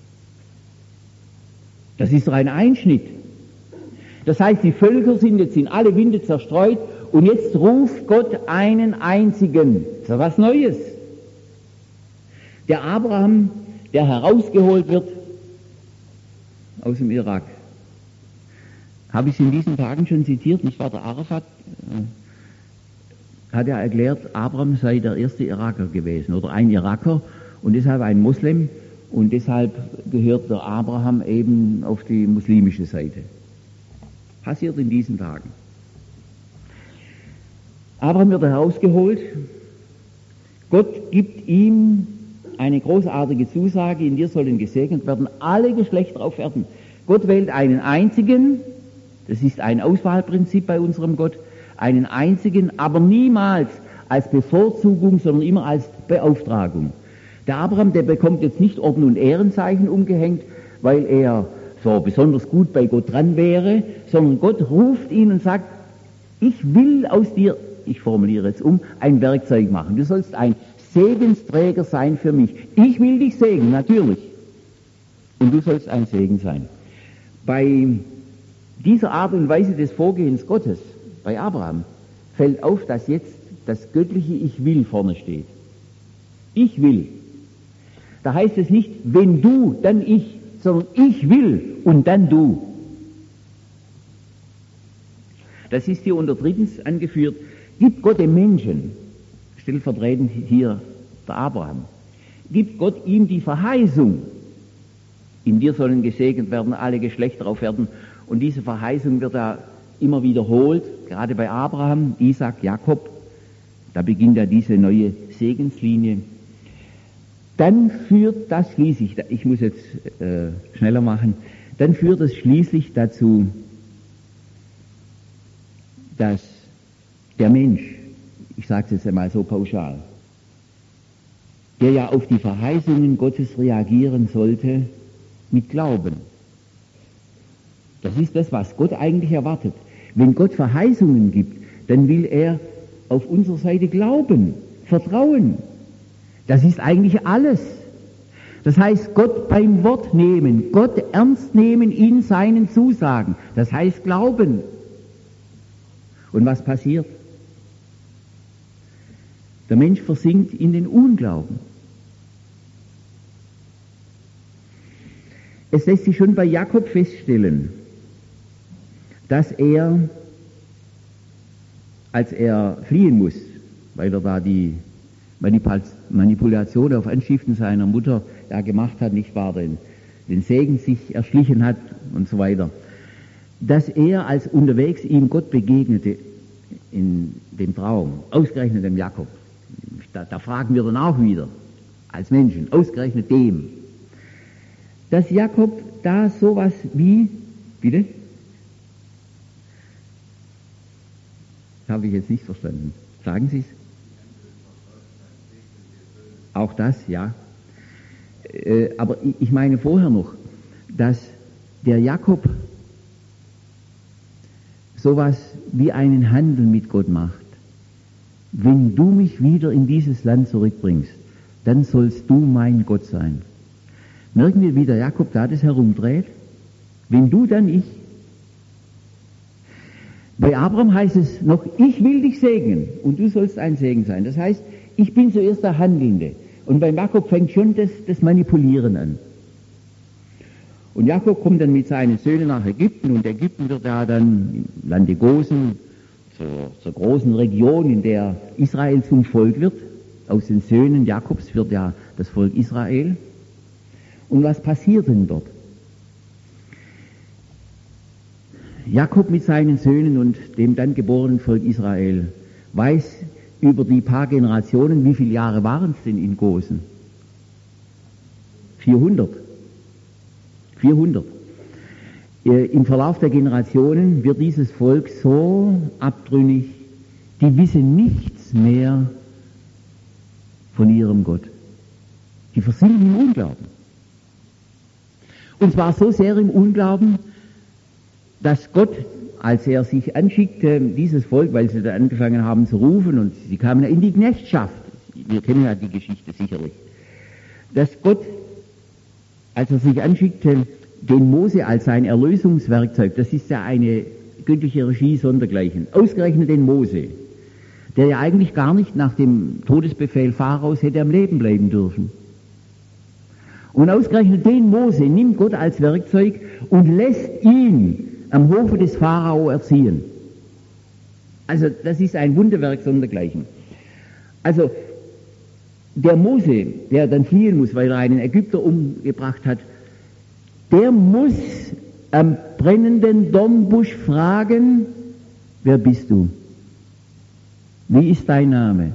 Das ist doch ein Einschnitt. Das heißt, die Völker sind jetzt in alle Winde zerstreut und jetzt ruft Gott einen einzigen. Das ist doch was Neues. Der Abraham, der herausgeholt wird aus dem Irak. Habe ich es in diesen Tagen schon zitiert, nicht wahr? Der Arafat hat ja erklärt, Abraham sei der erste Iraker gewesen oder ein Iraker und deshalb ein Moslem und deshalb gehört der Abraham eben auf die muslimische Seite. Passiert in diesen Tagen. Abraham wird herausgeholt, Gott gibt ihm eine großartige Zusage, in dir sollen gesegnet werden alle Geschlechter auf Erden. Gott wählt einen einzigen, das ist ein Auswahlprinzip bei unserem Gott, einen einzigen, aber niemals als Bevorzugung, sondern immer als Beauftragung. Der Abraham, der bekommt jetzt nicht Orden- und Ehrenzeichen umgehängt, weil er so besonders gut bei Gott dran wäre, sondern Gott ruft ihn und sagt, ich will aus dir, ich formuliere jetzt ein Werkzeug machen. Du sollst ein Segensträger sein für mich. Ich will dich segnen, natürlich. Und du sollst ein Segen sein. Bei dieser Art und Weise des Vorgehens Gottes, bei Abraham, fällt auf, dass jetzt das göttliche Ich will vorne steht. Ich will. Da heißt es nicht, wenn du, dann ich, sondern ich will und dann du. Das ist hier unter drittens angeführt, gibt Gott dem Menschen, stellvertretend hier der Abraham, gibt Gott ihm die Verheißung, in dir sollen gesegnet werden alle Geschlechter auf Erden, und diese Verheißung wird da immer wiederholt, gerade bei Abraham, Isaac, Jakob, da beginnt ja diese neue Segenslinie. Dann führt das schließlich, ich muss jetzt schneller machen, dann führt es schließlich dazu, dass der Mensch, ich sage es jetzt einmal so pauschal, der ja auf die Verheißungen Gottes reagieren sollte, mit Glauben. Das ist das, was Gott eigentlich erwartet. Wenn Gott Verheißungen gibt, dann will er auf unserer Seite glauben, vertrauen. Das ist eigentlich alles. Das heißt, Gott beim Wort nehmen, Gott ernst nehmen in seinen Zusagen. Das heißt glauben. Und was passiert? Der Mensch versinkt in den Unglauben. Es lässt sich schon bei Jakob feststellen, dass er, als er fliehen muss, weil er da die Manipulation auf Anstiften seiner Mutter gemacht hat, nicht wahr, den Segen sich erschlichen hat und so weiter, dass er, als unterwegs ihm Gott begegnete in dem Traum, ausgerechnet dem Jakob, da fragen wir dann auch wieder, als Menschen, ausgerechnet dem, dass Jakob da sowas wie, bitte? Habe ich jetzt nicht verstanden. Sagen Sie es? Auch das, ja. Aber ich meine vorher noch, dass der Jakob sowas wie einen Handel mit Gott macht. Wenn du mich wieder in dieses Land zurückbringst, dann sollst du mein Gott sein. Merken wir, wie der Jakob da das herumdreht? Wenn du, dann ich. Bei Abraham heißt es noch, ich will dich segnen und du sollst ein Segen sein. Das heißt, ich bin zuerst der Handelnde. Und bei Jakob fängt schon das Manipulieren an. Und Jakob kommt dann mit seinen Söhnen nach Ägypten, und Ägypten wird ja dann im Lande Gosen zur großen Region, in der Israel zum Volk wird. Aus den Söhnen Jakobs wird ja das Volk Israel. Und was passiert denn dort? Jakob mit seinen Söhnen und dem dann geborenen Volk Israel weiß über die paar Generationen, wie viele Jahre waren es denn in Gosen? 400. Im Verlauf der Generationen wird dieses Volk so abtrünnig, die wissen nichts mehr von ihrem Gott. Die versinken im Unglauben. Und zwar so sehr im Unglauben, dass Gott, als er sich anschickte, dieses Volk, weil sie da angefangen haben zu rufen, und sie kamen in die Knechtschaft, wir kennen ja die Geschichte sicherlich, dass Gott, als er sich anschickte, den Mose als sein Erlösungswerkzeug, das ist ja eine göttliche Regie sondergleichen, ausgerechnet den Mose, der ja eigentlich gar nicht nach dem Todesbefehl Pharaos hätte am Leben bleiben dürfen. Und ausgerechnet den Mose nimmt Gott als Werkzeug und lässt ihn am Hofe des Pharao erziehen. Also das ist ein Wunderwerk sondergleichen. Also der Mose, der dann fliehen muss, weil er einen Ägypter umgebracht hat, der muss am brennenden Dornbusch fragen, wer bist du? Wie ist dein Name?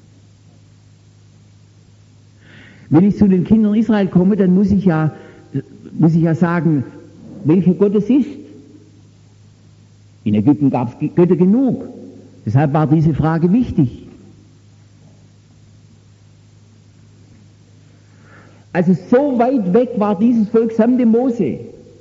Wenn ich zu den Kindern Israel komme, dann muss ich ja sagen, welcher Gott es ist. In Ägypten gab es Götter genug. Deshalb war diese Frage wichtig. Also so weit weg war dieses Volk samt dem Mose.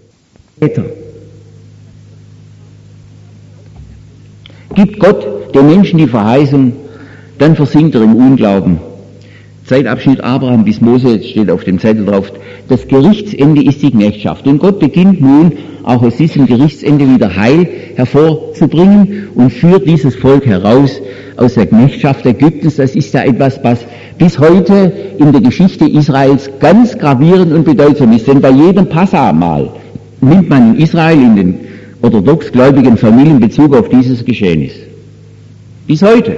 Gibt Gott den Menschen die Verheißung, dann versinkt er im Unglauben. Zeitabschnitt Abraham bis Mose, jetzt steht auf dem Zettel drauf, das Gerichtsende ist die Knechtschaft. Und Gott beginnt nun auch aus diesem Gerichtsende wieder Heil hervorzubringen und führt dieses Volk heraus aus der Knechtschaft Ägyptens. Das ist ja etwas, was bis heute in der Geschichte Israels ganz gravierend und bedeutsam ist. Denn bei jedem Passamal nimmt man in Israel in den orthodox gläubigen Familien in Bezug auf dieses Geschehnis. Bis heute.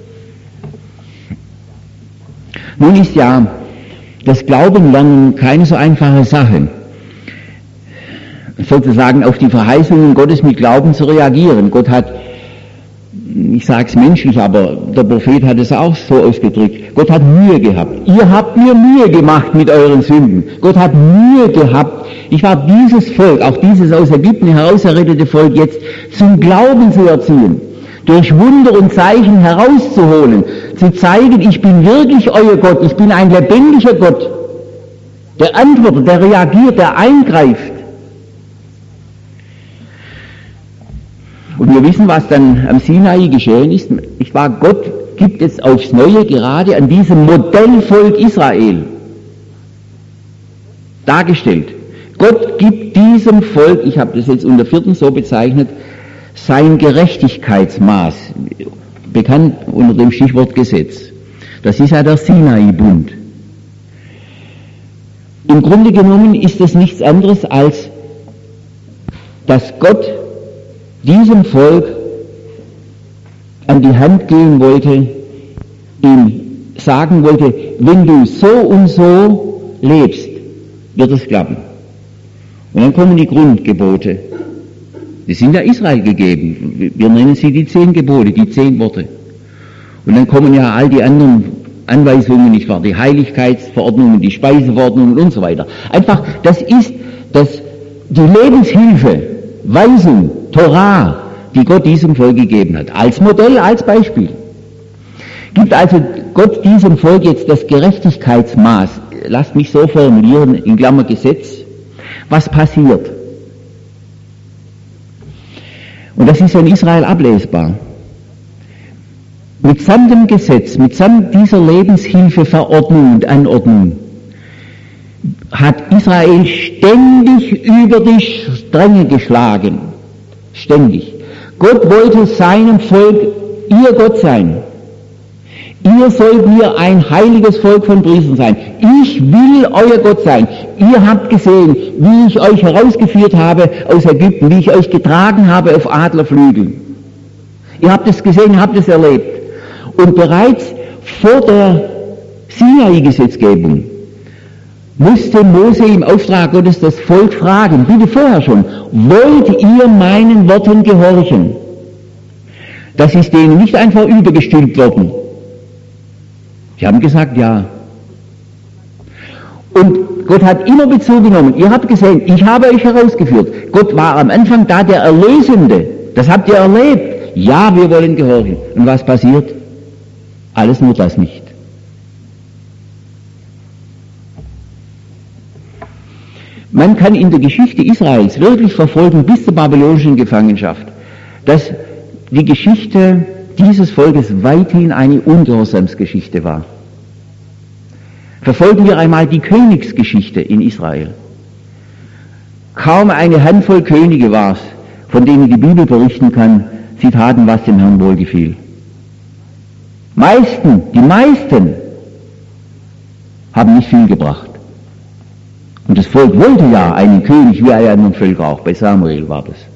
Nun ist ja das Glaubenlernen keine so einfache Sache, sozusagen auf die Verheißungen Gottes mit Glauben zu reagieren. Gott hat, ich sage es menschlich, aber der Prophet hat es auch so ausgedrückt, Gott hat Mühe gehabt. Ihr habt mir Mühe gemacht mit euren Sünden. Gott hat Mühe gehabt, ich war dieses Volk, auch dieses aus Ägypten herauserrettete Volk jetzt zum Glauben zu erziehen, durch Wunder und Zeichen herauszuholen, zu zeigen, ich bin wirklich euer Gott, ich bin ein lebendiger Gott, der antwortet, der reagiert, der eingreift. Und wir wissen, was dann am Sinai geschehen ist. Ich war, Gott gibt es aufs Neue gerade an diesem Modellvolk Israel dargestellt. Gott gibt diesem Volk, ich habe das jetzt unter 4. so bezeichnet, sein Gerechtigkeitsmaß, bekannt unter dem Stichwort Gesetz. Das ist ja der Sinai-Bund. Im Grunde genommen ist es nichts anderes, als dass Gott diesem Volk an die Hand gehen wollte, ihm sagen wollte, wenn du so und so lebst, wird es klappen. Und dann kommen die Grundgebote. Die sind ja Israel gegeben. Wir nennen sie die 10 Gebote, die 10 Worte. Und dann kommen ja all die anderen Anweisungen, nicht wahr? Die Heiligkeitsverordnungen, die Speiseverordnungen und so weiter. Einfach, das ist die Lebenshilfe, Weisung, Torah, die Gott diesem Volk gegeben hat. Als Modell, als Beispiel. Gibt also Gott diesem Volk jetzt das Gerechtigkeitsmaß, lasst mich so formulieren, in Klammer Gesetz. Was passiert? Und das ist ja in Israel ablesbar. Mitsamt dem Gesetz, mitsamt dieser Lebenshilfeverordnung und Anordnung hat Israel ständig über die Stränge geschlagen. Ständig. Gott wollte seinem Volk ihr Gott sein. Ihr sollt mir ein heiliges Volk von Priestern sein. Ich will euer Gott sein. Ihr habt gesehen, wie ich euch herausgeführt habe aus Ägypten, wie ich euch getragen habe auf Adlerflügeln. Ihr habt es gesehen, ihr habt es erlebt. Und bereits vor der Sinai-Gesetzgebung musste Mose im Auftrag Gottes das Volk fragen, bitte vorher schon, wollt ihr meinen Worten gehorchen? Das ist denen nicht einfach übergestülpt worden. Sie haben gesagt, ja. Und Gott hat immer Bezug genommen. Ihr habt gesehen, ich habe euch herausgeführt. Gott war am Anfang da der Erlösende. Das habt ihr erlebt. Ja, wir wollen gehorchen. Und was passiert? Alles nur das nicht. Man kann in der Geschichte Israels wirklich verfolgen bis zur babylonischen Gefangenschaft, dass die Geschichte dieses Volkes weithin eine Ungehorsamsgeschichte war. Verfolgen wir einmal die Königsgeschichte in Israel. Kaum eine Handvoll Könige war es, von denen die Bibel berichten kann, sie taten, was dem Herrn wohlgefiel. Die meisten haben nicht viel gebracht. Und das Volk wollte ja einen König wie alle anderen Völker auch, bei Samuel war das.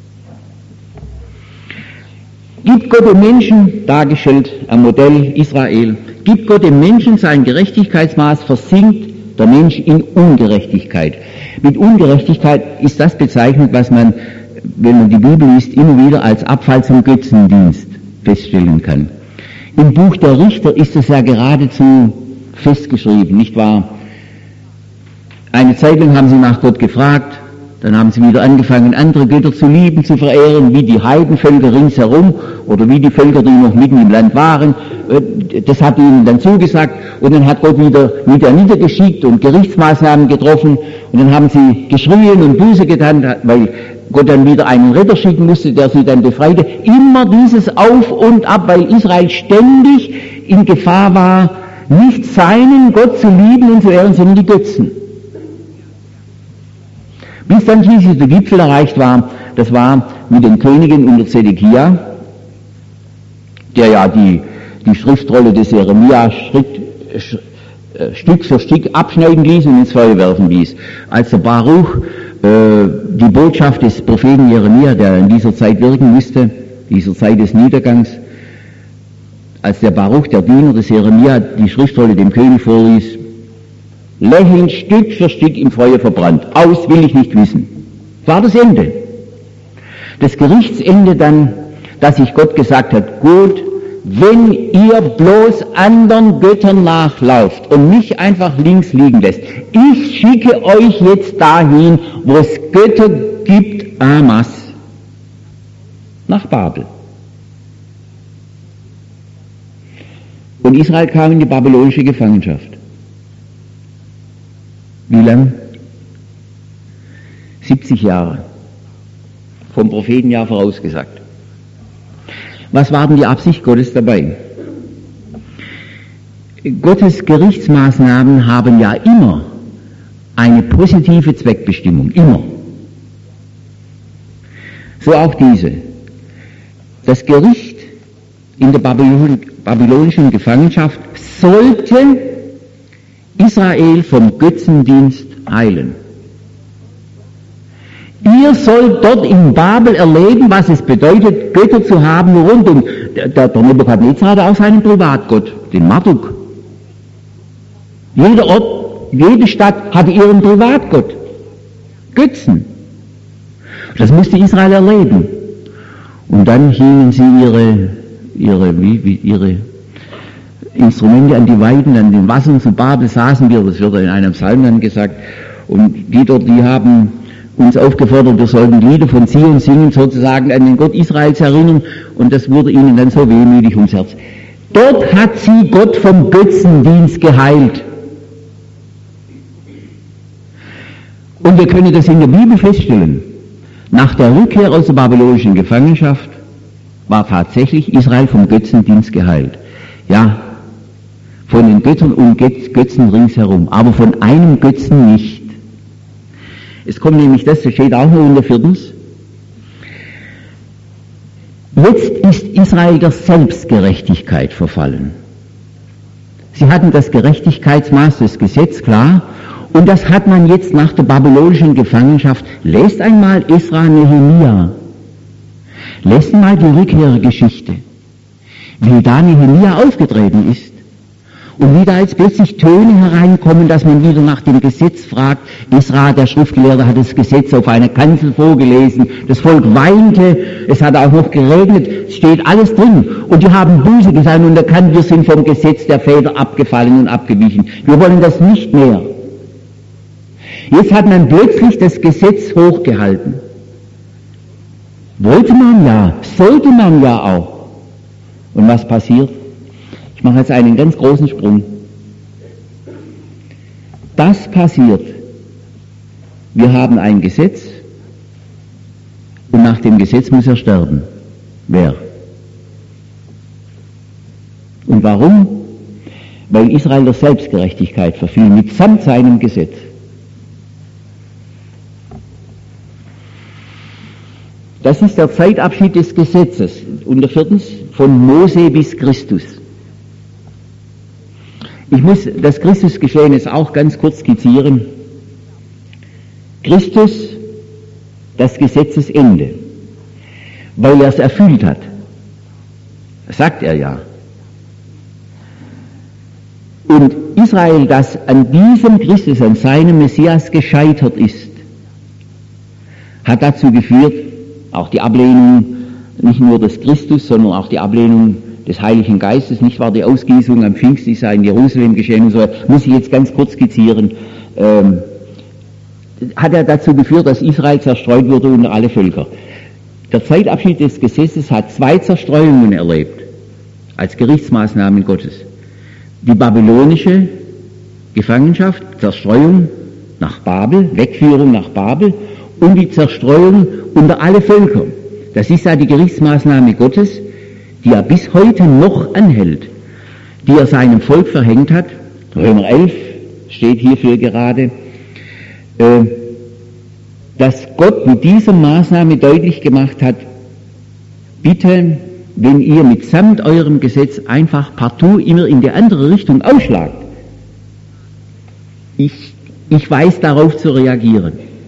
Gibt Gott dem Menschen, dargestellt am Modell Israel, gibt Gott dem Menschen sein Gerechtigkeitsmaß, versinkt der Mensch in Ungerechtigkeit. Mit Ungerechtigkeit ist das bezeichnet, was man, wenn man die Bibel liest, immer wieder als Abfall zum Götzendienst feststellen kann. Im Buch der Richter ist es ja geradezu festgeschrieben, nicht wahr? Eine Zeit lang haben sie nach Gott gefragt, dann haben sie wieder angefangen, andere Götter zu lieben, zu verehren, wie die Heidenvölker ringsherum oder wie die Völker, die noch mitten im Land waren. Das hat ihnen dann zugesagt und dann hat Gott wieder niedergeschickt und Gerichtsmaßnahmen getroffen und dann haben sie geschrien und Buße getan, weil Gott dann wieder einen Retter schicken musste, der sie dann befreite. Immer dieses Auf und Ab, weil Israel ständig in Gefahr war, nicht seinen Gott zu lieben und zu ehren, sondern die Götzen. Bis dann schließlich der Gipfel erreicht war, das war mit den Königen unter Zedekia, der ja die Schriftrolle des Jeremia Stück für Stück abschneiden ließ und ins Feuer werfen ließ. Als der Baruch die Botschaft des Propheten Jeremia, der in dieser Zeit wirken musste, dieser Zeit des Niedergangs, als der Baruch, der Diener des Jeremia, die Schriftrolle dem König vorließ, lächelnd Stück für Stück im Feuer verbrannt. Aus will ich nicht wissen. War das Ende. Das Gerichtsende dann, dass sich Gott gesagt hat, gut, wenn ihr bloß anderen Göttern nachlauft und mich einfach links liegen lässt, ich schicke euch jetzt dahin, wo es Götter gibt, Amas, nach Babel. Und Israel kam in die babylonische Gefangenschaft. Wie lang? 70 Jahre. Vom Prophetenjahr vorausgesagt. Was war denn die Absicht Gottes dabei? Gottes Gerichtsmaßnahmen haben ja immer eine positive Zweckbestimmung. Immer. So auch diese. Das Gericht in der babylonischen Gefangenschaft sollte Israel vom Götzendienst heilen. Ihr sollt dort in Babel erleben, was es bedeutet, Götter zu haben rund um. Der Nebukadnezar hatte auch seinen Privatgott, den Marduk. Jeder Ort, jede Stadt hatte ihren Privatgott. Götzen. Das musste Israel erleben. Und dann hingen sie ihre Instrumente an die Weiden, an den Wassern zu Babel saßen wir, das wird in einem Psalm dann gesagt, und die dort, die haben uns aufgefordert, wir sollten Lieder von Zion singen, sozusagen an den Gott Israels erinnern, und das wurde ihnen dann so wehmütig ums Herz. Dort hat sie Gott vom Götzendienst geheilt. Und wir können das in der Bibel feststellen. Nach der Rückkehr aus der babylonischen Gefangenschaft war tatsächlich Israel vom Götzendienst geheilt. Ja, von den Göttern und Götzen ringsherum, aber von einem Götzen nicht. Es kommt nämlich das steht auch nur unter 4. Jetzt ist Israel der Selbstgerechtigkeit verfallen. Sie hatten das Gerechtigkeitsmaß des Gesetzes, klar, und das hat man jetzt nach der babylonischen Gefangenschaft. Lest einmal Esra Nehemia. Lest mal die Rückkehrgeschichte, wie da Nehemia aufgetreten ist. Und wie da jetzt plötzlich Töne hereinkommen, dass man wieder nach dem Gesetz fragt. Esra, der Schriftgelehrte, hat das Gesetz auf einer Kanzel vorgelesen. Das Volk weinte, es hat auch noch geregnet, es steht alles drin. Und die haben Buße getan und erkannt, wir sind vom Gesetz der Väter abgefallen und abgewichen. Wir wollen das nicht mehr. Jetzt hat man plötzlich das Gesetz hochgehalten. Wollte man ja, sollte man ja auch. Und was passiert? Ich mache jetzt einen ganz großen Sprung. Das passiert. Wir haben ein Gesetz und nach dem Gesetz muss er sterben. Wer? Und warum? Weil Israel der Selbstgerechtigkeit verfiel, mitsamt seinem Gesetz. Das ist der Zeitabschnitt des Gesetzes, unter 4. von Mose bis Christus. Ich muss das Christusgeschehen jetzt auch ganz kurz skizzieren. Christus, das Gesetzesende, weil er es erfüllt hat. Das sagt er ja. Und Israel, das an diesem Christus, an seinem Messias gescheitert ist, hat dazu geführt, auch die Ablehnung nicht nur des Christus, sondern auch die Ablehnung des Heiligen Geistes, nicht wahr, die Ausgießung am Pfingst, ist ja in Jerusalem geschehen und so, muss ich jetzt ganz kurz skizzieren, hat er dazu geführt, dass Israel zerstreut wurde unter alle Völker. Der Zeitabschnitt des Gesetzes hat 2 Zerstreuungen erlebt, als Gerichtsmaßnahmen Gottes. Die babylonische Gefangenschaft, Zerstreuung nach Babel, Wegführung nach Babel, und die Zerstreuung unter alle Völker. Das ist ja die Gerichtsmaßnahme Gottes, die er bis heute noch anhält, die er seinem Volk verhängt hat. Römer 11 steht hierfür gerade, dass Gott mit dieser Maßnahme deutlich gemacht hat, bitte, wenn ihr mitsamt eurem Gesetz einfach partout immer in die andere Richtung ausschlagt, Ich weiß darauf zu reagieren.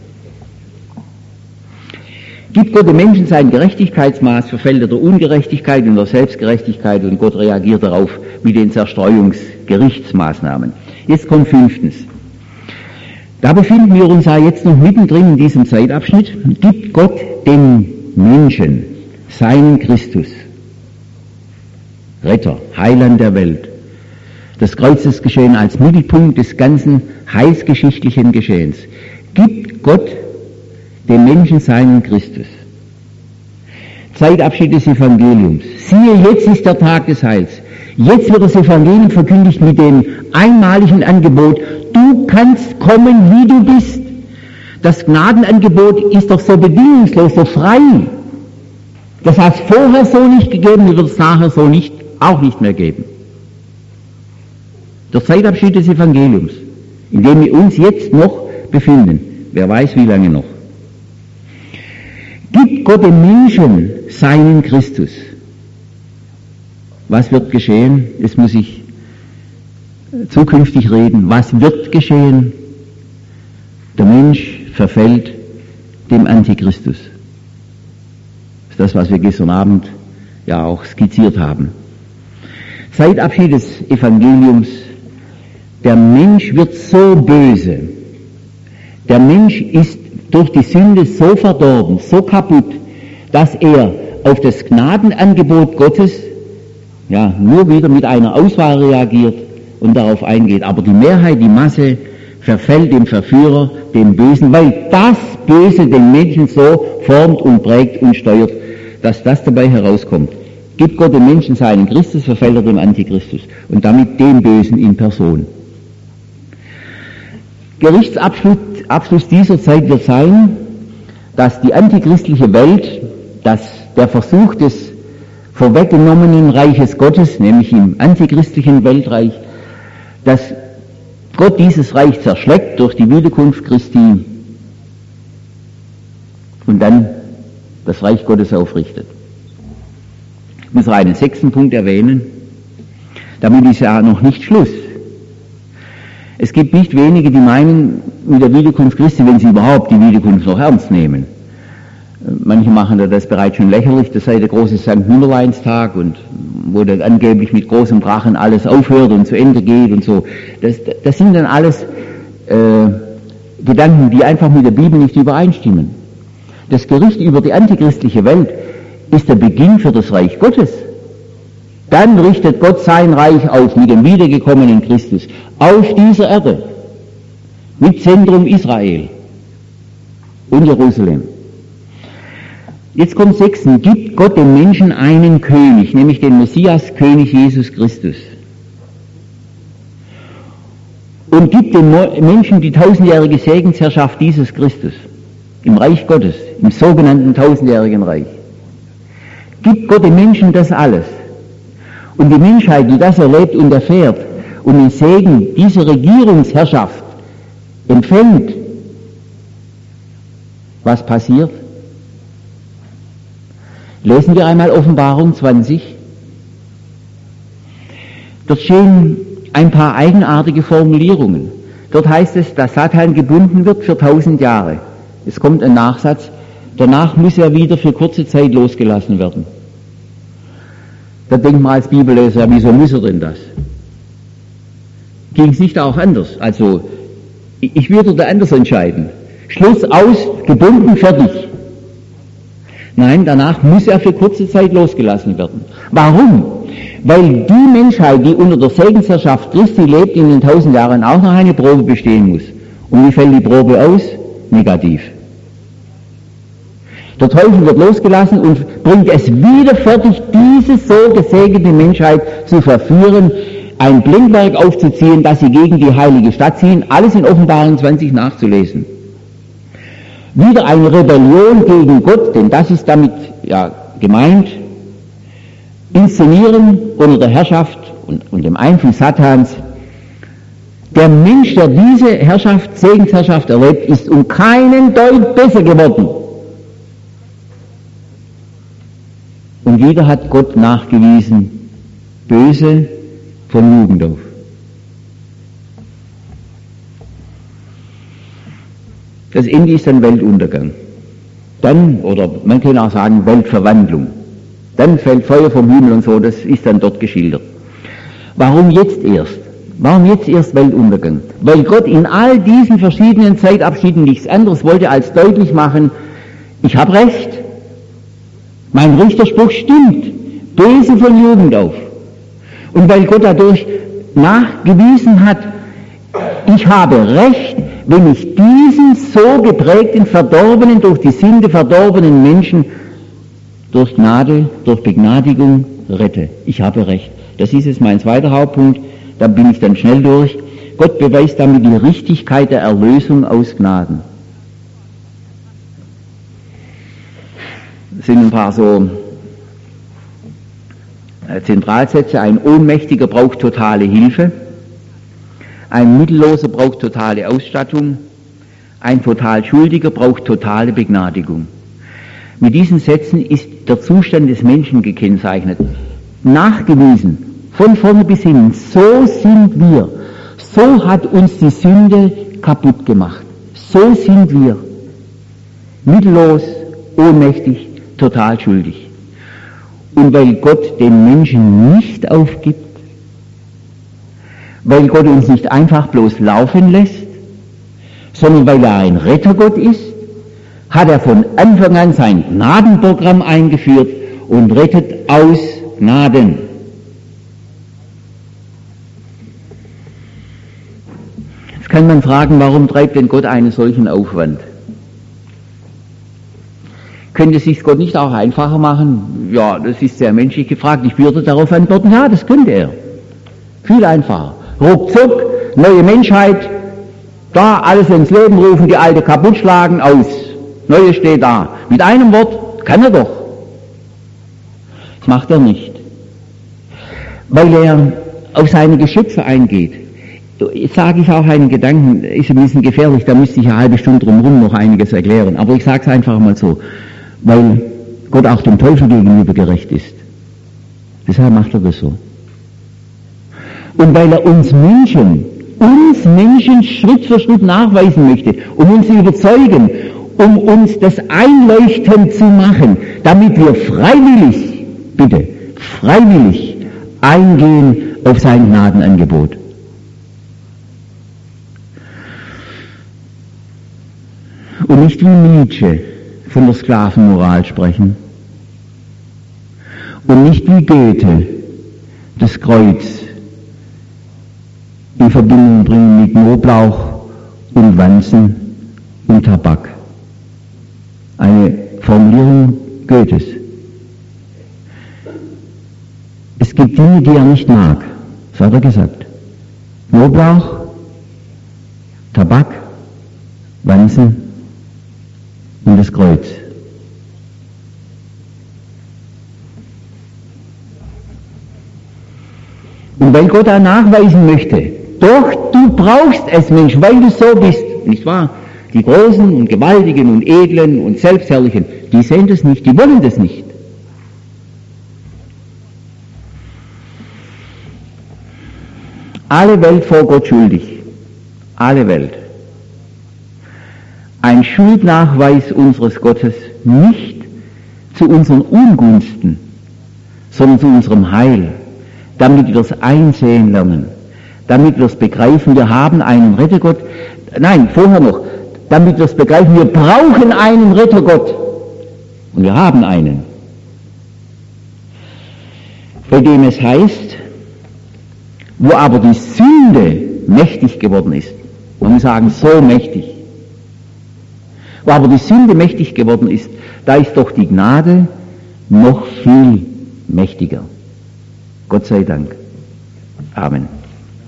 Gibt Gott dem Menschen sein Gerechtigkeitsmaß, verfällt er der Ungerechtigkeit und der Selbstgerechtigkeit und Gott reagiert darauf mit den Zerstreuungsgerichtsmaßnahmen. Jetzt kommt 5. Da befinden wir uns ja jetzt noch mittendrin in diesem Zeitabschnitt. Gibt Gott dem Menschen seinen Christus, Retter, Heiland der Welt, das Kreuzesgeschehen als Mittelpunkt des ganzen heilsgeschichtlichen Geschehens. Gibt Gott dem Menschen seinen Christus. Zeitabschnitt des Evangeliums. Siehe, jetzt ist der Tag des Heils. Jetzt wird das Evangelium verkündigt mit dem einmaligen Angebot, du kannst kommen, wie du bist. Das Gnadenangebot ist doch so bedingungslos, so frei. Das hat es vorher so nicht gegeben, wird es nachher so nicht, auch nicht mehr geben. Der Zeitabschnitt des Evangeliums, in dem wir uns jetzt noch befinden, wer weiß wie lange noch. Gibt Gott dem Menschen seinen Christus. Was wird geschehen? Das muss ich zukünftig reden. Was wird geschehen? Der Mensch verfällt dem Antichristus. Das ist das, was wir gestern Abend ja auch skizziert haben. Zeitabschnitt des Evangeliums. Der Mensch wird so böse. Der Mensch ist durch die Sünde so verdorben, so kaputt, dass er auf das Gnadenangebot Gottes ja nur wieder mit einer Auswahl reagiert und darauf eingeht. Aber die Mehrheit, die Masse, verfällt dem Verführer, dem Bösen, weil das Böse den Menschen so formt und prägt und steuert, dass das dabei herauskommt. Gibt Gott dem Menschen seinen Christus, verfällt er dem Antichristus und damit dem Bösen in Person. Gerichtsabschluss dieser Zeit wird sein, dass die antichristliche Welt, dass der Versuch des vorweggenommenen Reiches Gottes, nämlich im antichristlichen Weltreich, dass Gott dieses Reich zerschlägt durch die Wiederkunft Christi und dann das Reich Gottes aufrichtet. Ich muss einen 6. Punkt erwähnen. Damit ist ja noch nicht Schluss. Es gibt nicht wenige, die meinen, mit der Wiederkunft Christi, wenn sie überhaupt die Wiederkunft noch ernst nehmen. Manche machen das bereits schon lächerlich, das sei der große St. Nimmerleinstag und wo dann angeblich mit großem Drachen alles aufhört und zu Ende geht und so. Das sind dann alles Gedanken, die einfach mit der Bibel nicht übereinstimmen. Das Gericht über die antichristliche Welt ist der Beginn für das Reich Gottes. Dann richtet Gott sein Reich auf mit dem wiedergekommenen Christus auf dieser Erde mit Zentrum Israel und Jerusalem. Jetzt kommt 6. Gibt Gott dem Menschen einen König, nämlich den Messias, König Jesus Christus. Und gibt dem Menschen die 1000-jährige Segensherrschaft dieses Christus im Reich Gottes, im sogenannten 1000-jährigen Reich. Gibt Gott dem Menschen das alles. Und die Menschheit, die das erlebt und erfährt und den Segen dieser Regierungsherrschaft empfängt, was passiert? Lesen wir einmal Offenbarung 20. Dort stehen ein paar eigenartige Formulierungen. Dort heißt es, dass Satan gebunden wird für 1000 Jahre. Es kommt ein Nachsatz, danach muss er wieder für kurze Zeit losgelassen werden. Da denkt man als Bibelleser, wieso muss er denn das? Ging es nicht auch anders? Also, ich würde da anders entscheiden. Schluss, aus, gebunden, fertig. Nein, danach muss er für kurze Zeit losgelassen werden. Warum? Weil die Menschheit, die unter der Segensherrschaft Christi lebt, in den 1000 Jahren auch noch eine Probe bestehen muss. Und wie fällt die Probe aus? Negativ. Der Teufel wird losgelassen und bringt es wieder fertig, diese so gesegnete Menschheit zu verführen, ein Blendwerk aufzuziehen, dass sie gegen die heilige Stadt ziehen, alles in Offenbarung 20 nachzulesen. Wieder eine Rebellion gegen Gott, denn das ist damit ja gemeint, inszenieren unter der Herrschaft und dem Einfluss Satans. Der Mensch, der diese Herrschaft, Segensherrschaft erlebt, ist um keinen Deut besser geworden. Und wieder hat Gott nachgewiesen, böse von Jugend auf. Das Ende ist dann Weltuntergang. Dann, oder man kann auch sagen Weltverwandlung. Dann fällt Feuer vom Himmel und so, das ist dann dort geschildert. Warum jetzt erst? Warum jetzt erst Weltuntergang? Weil Gott in all diesen verschiedenen Zeitabschnitten nichts anderes wollte, als deutlich machen, ich habe Recht. Mein Richterspruch stimmt. Böse von Jugend auf. Und weil Gott dadurch nachgewiesen hat, ich habe Recht, wenn ich diesen so geprägten, verdorbenen, durch die Sünde verdorbenen Menschen durch Gnade, durch Begnadigung rette. Ich habe Recht. Das ist jetzt mein zweiter Hauptpunkt, da bin ich dann schnell durch. Gott beweist damit die Richtigkeit der Erlösung aus Gnaden. Das sind ein paar so Zentralsätze. Ein Ohnmächtiger braucht totale Hilfe. Ein Mittelloser braucht totale Ausstattung. Ein total Schuldiger braucht totale Begnadigung. Mit diesen Sätzen ist der Zustand des Menschen gekennzeichnet. Nachgewiesen, von vorne bis hinten, so sind wir. So hat uns die Sünde kaputt gemacht. So sind wir. Mittellos, ohnmächtig, total schuldig. Und weil Gott den Menschen nicht aufgibt, weil Gott uns nicht einfach bloß laufen lässt, sondern weil er ein Rettergott ist, hat er von Anfang an sein Gnadenprogramm eingeführt und rettet aus Gnaden. Jetzt kann man fragen, warum treibt denn Gott einen solchen Aufwand? Könnte es sich Gott nicht auch einfacher machen? Ja, das ist sehr menschlich gefragt. Ich würde darauf antworten, ja, das könnte er. Viel einfacher. Ruckzuck, neue Menschheit, da alles ins Leben rufen, die alte kaputt schlagen, aus. Neue steht da. Mit einem Wort kann er doch. Das macht er nicht. Weil er auf seine Geschöpfe eingeht. Jetzt sage ich auch einen Gedanken, ist ein bisschen gefährlich, da müsste ich eine halbe Stunde drumherum noch einiges erklären. Aber ich sage es einfach mal so. Weil Gott auch dem Teufel gegenüber gerecht ist. Deshalb macht er das so. Und weil er uns Menschen Schritt für Schritt nachweisen möchte, um uns zu überzeugen, um uns das einleuchtend zu machen, damit wir freiwillig eingehen auf sein Gnadenangebot. Und nicht wie Nietzsche von der Sklavenmoral sprechen und nicht wie Goethe das Kreuz in Verbindung bringen mit Knoblauch und Wanzen und Tabak. Eine Formulierung Goethes. Es gibt Dinge, die er nicht mag, das hat er gesagt. Knoblauch, Tabak, Wanzen und das Kreuz. Und weil Gott da nachweisen möchte, doch du brauchst es, Mensch, weil du so bist, nicht wahr? Die Großen und Gewaltigen und Edlen und Selbstherrlichen, die sehen das nicht, die wollen das nicht. Alle Welt vor Gott schuldig. Alle Welt. Ein Schuldnachweis unseres Gottes nicht zu unseren Ungunsten, sondern zu unserem Heil, damit wir es einsehen lernen, damit wir es begreifen, wir haben einen Rettergott, nein, vorher noch, damit wir es begreifen, wir brauchen einen Rettergott und wir haben einen, bei dem es heißt, wo aber die Sünde mächtig geworden ist, und wir sagen so mächtig, wo aber die Sünde mächtig geworden ist, da ist doch die Gnade noch viel mächtiger. Gott sei Dank. Amen.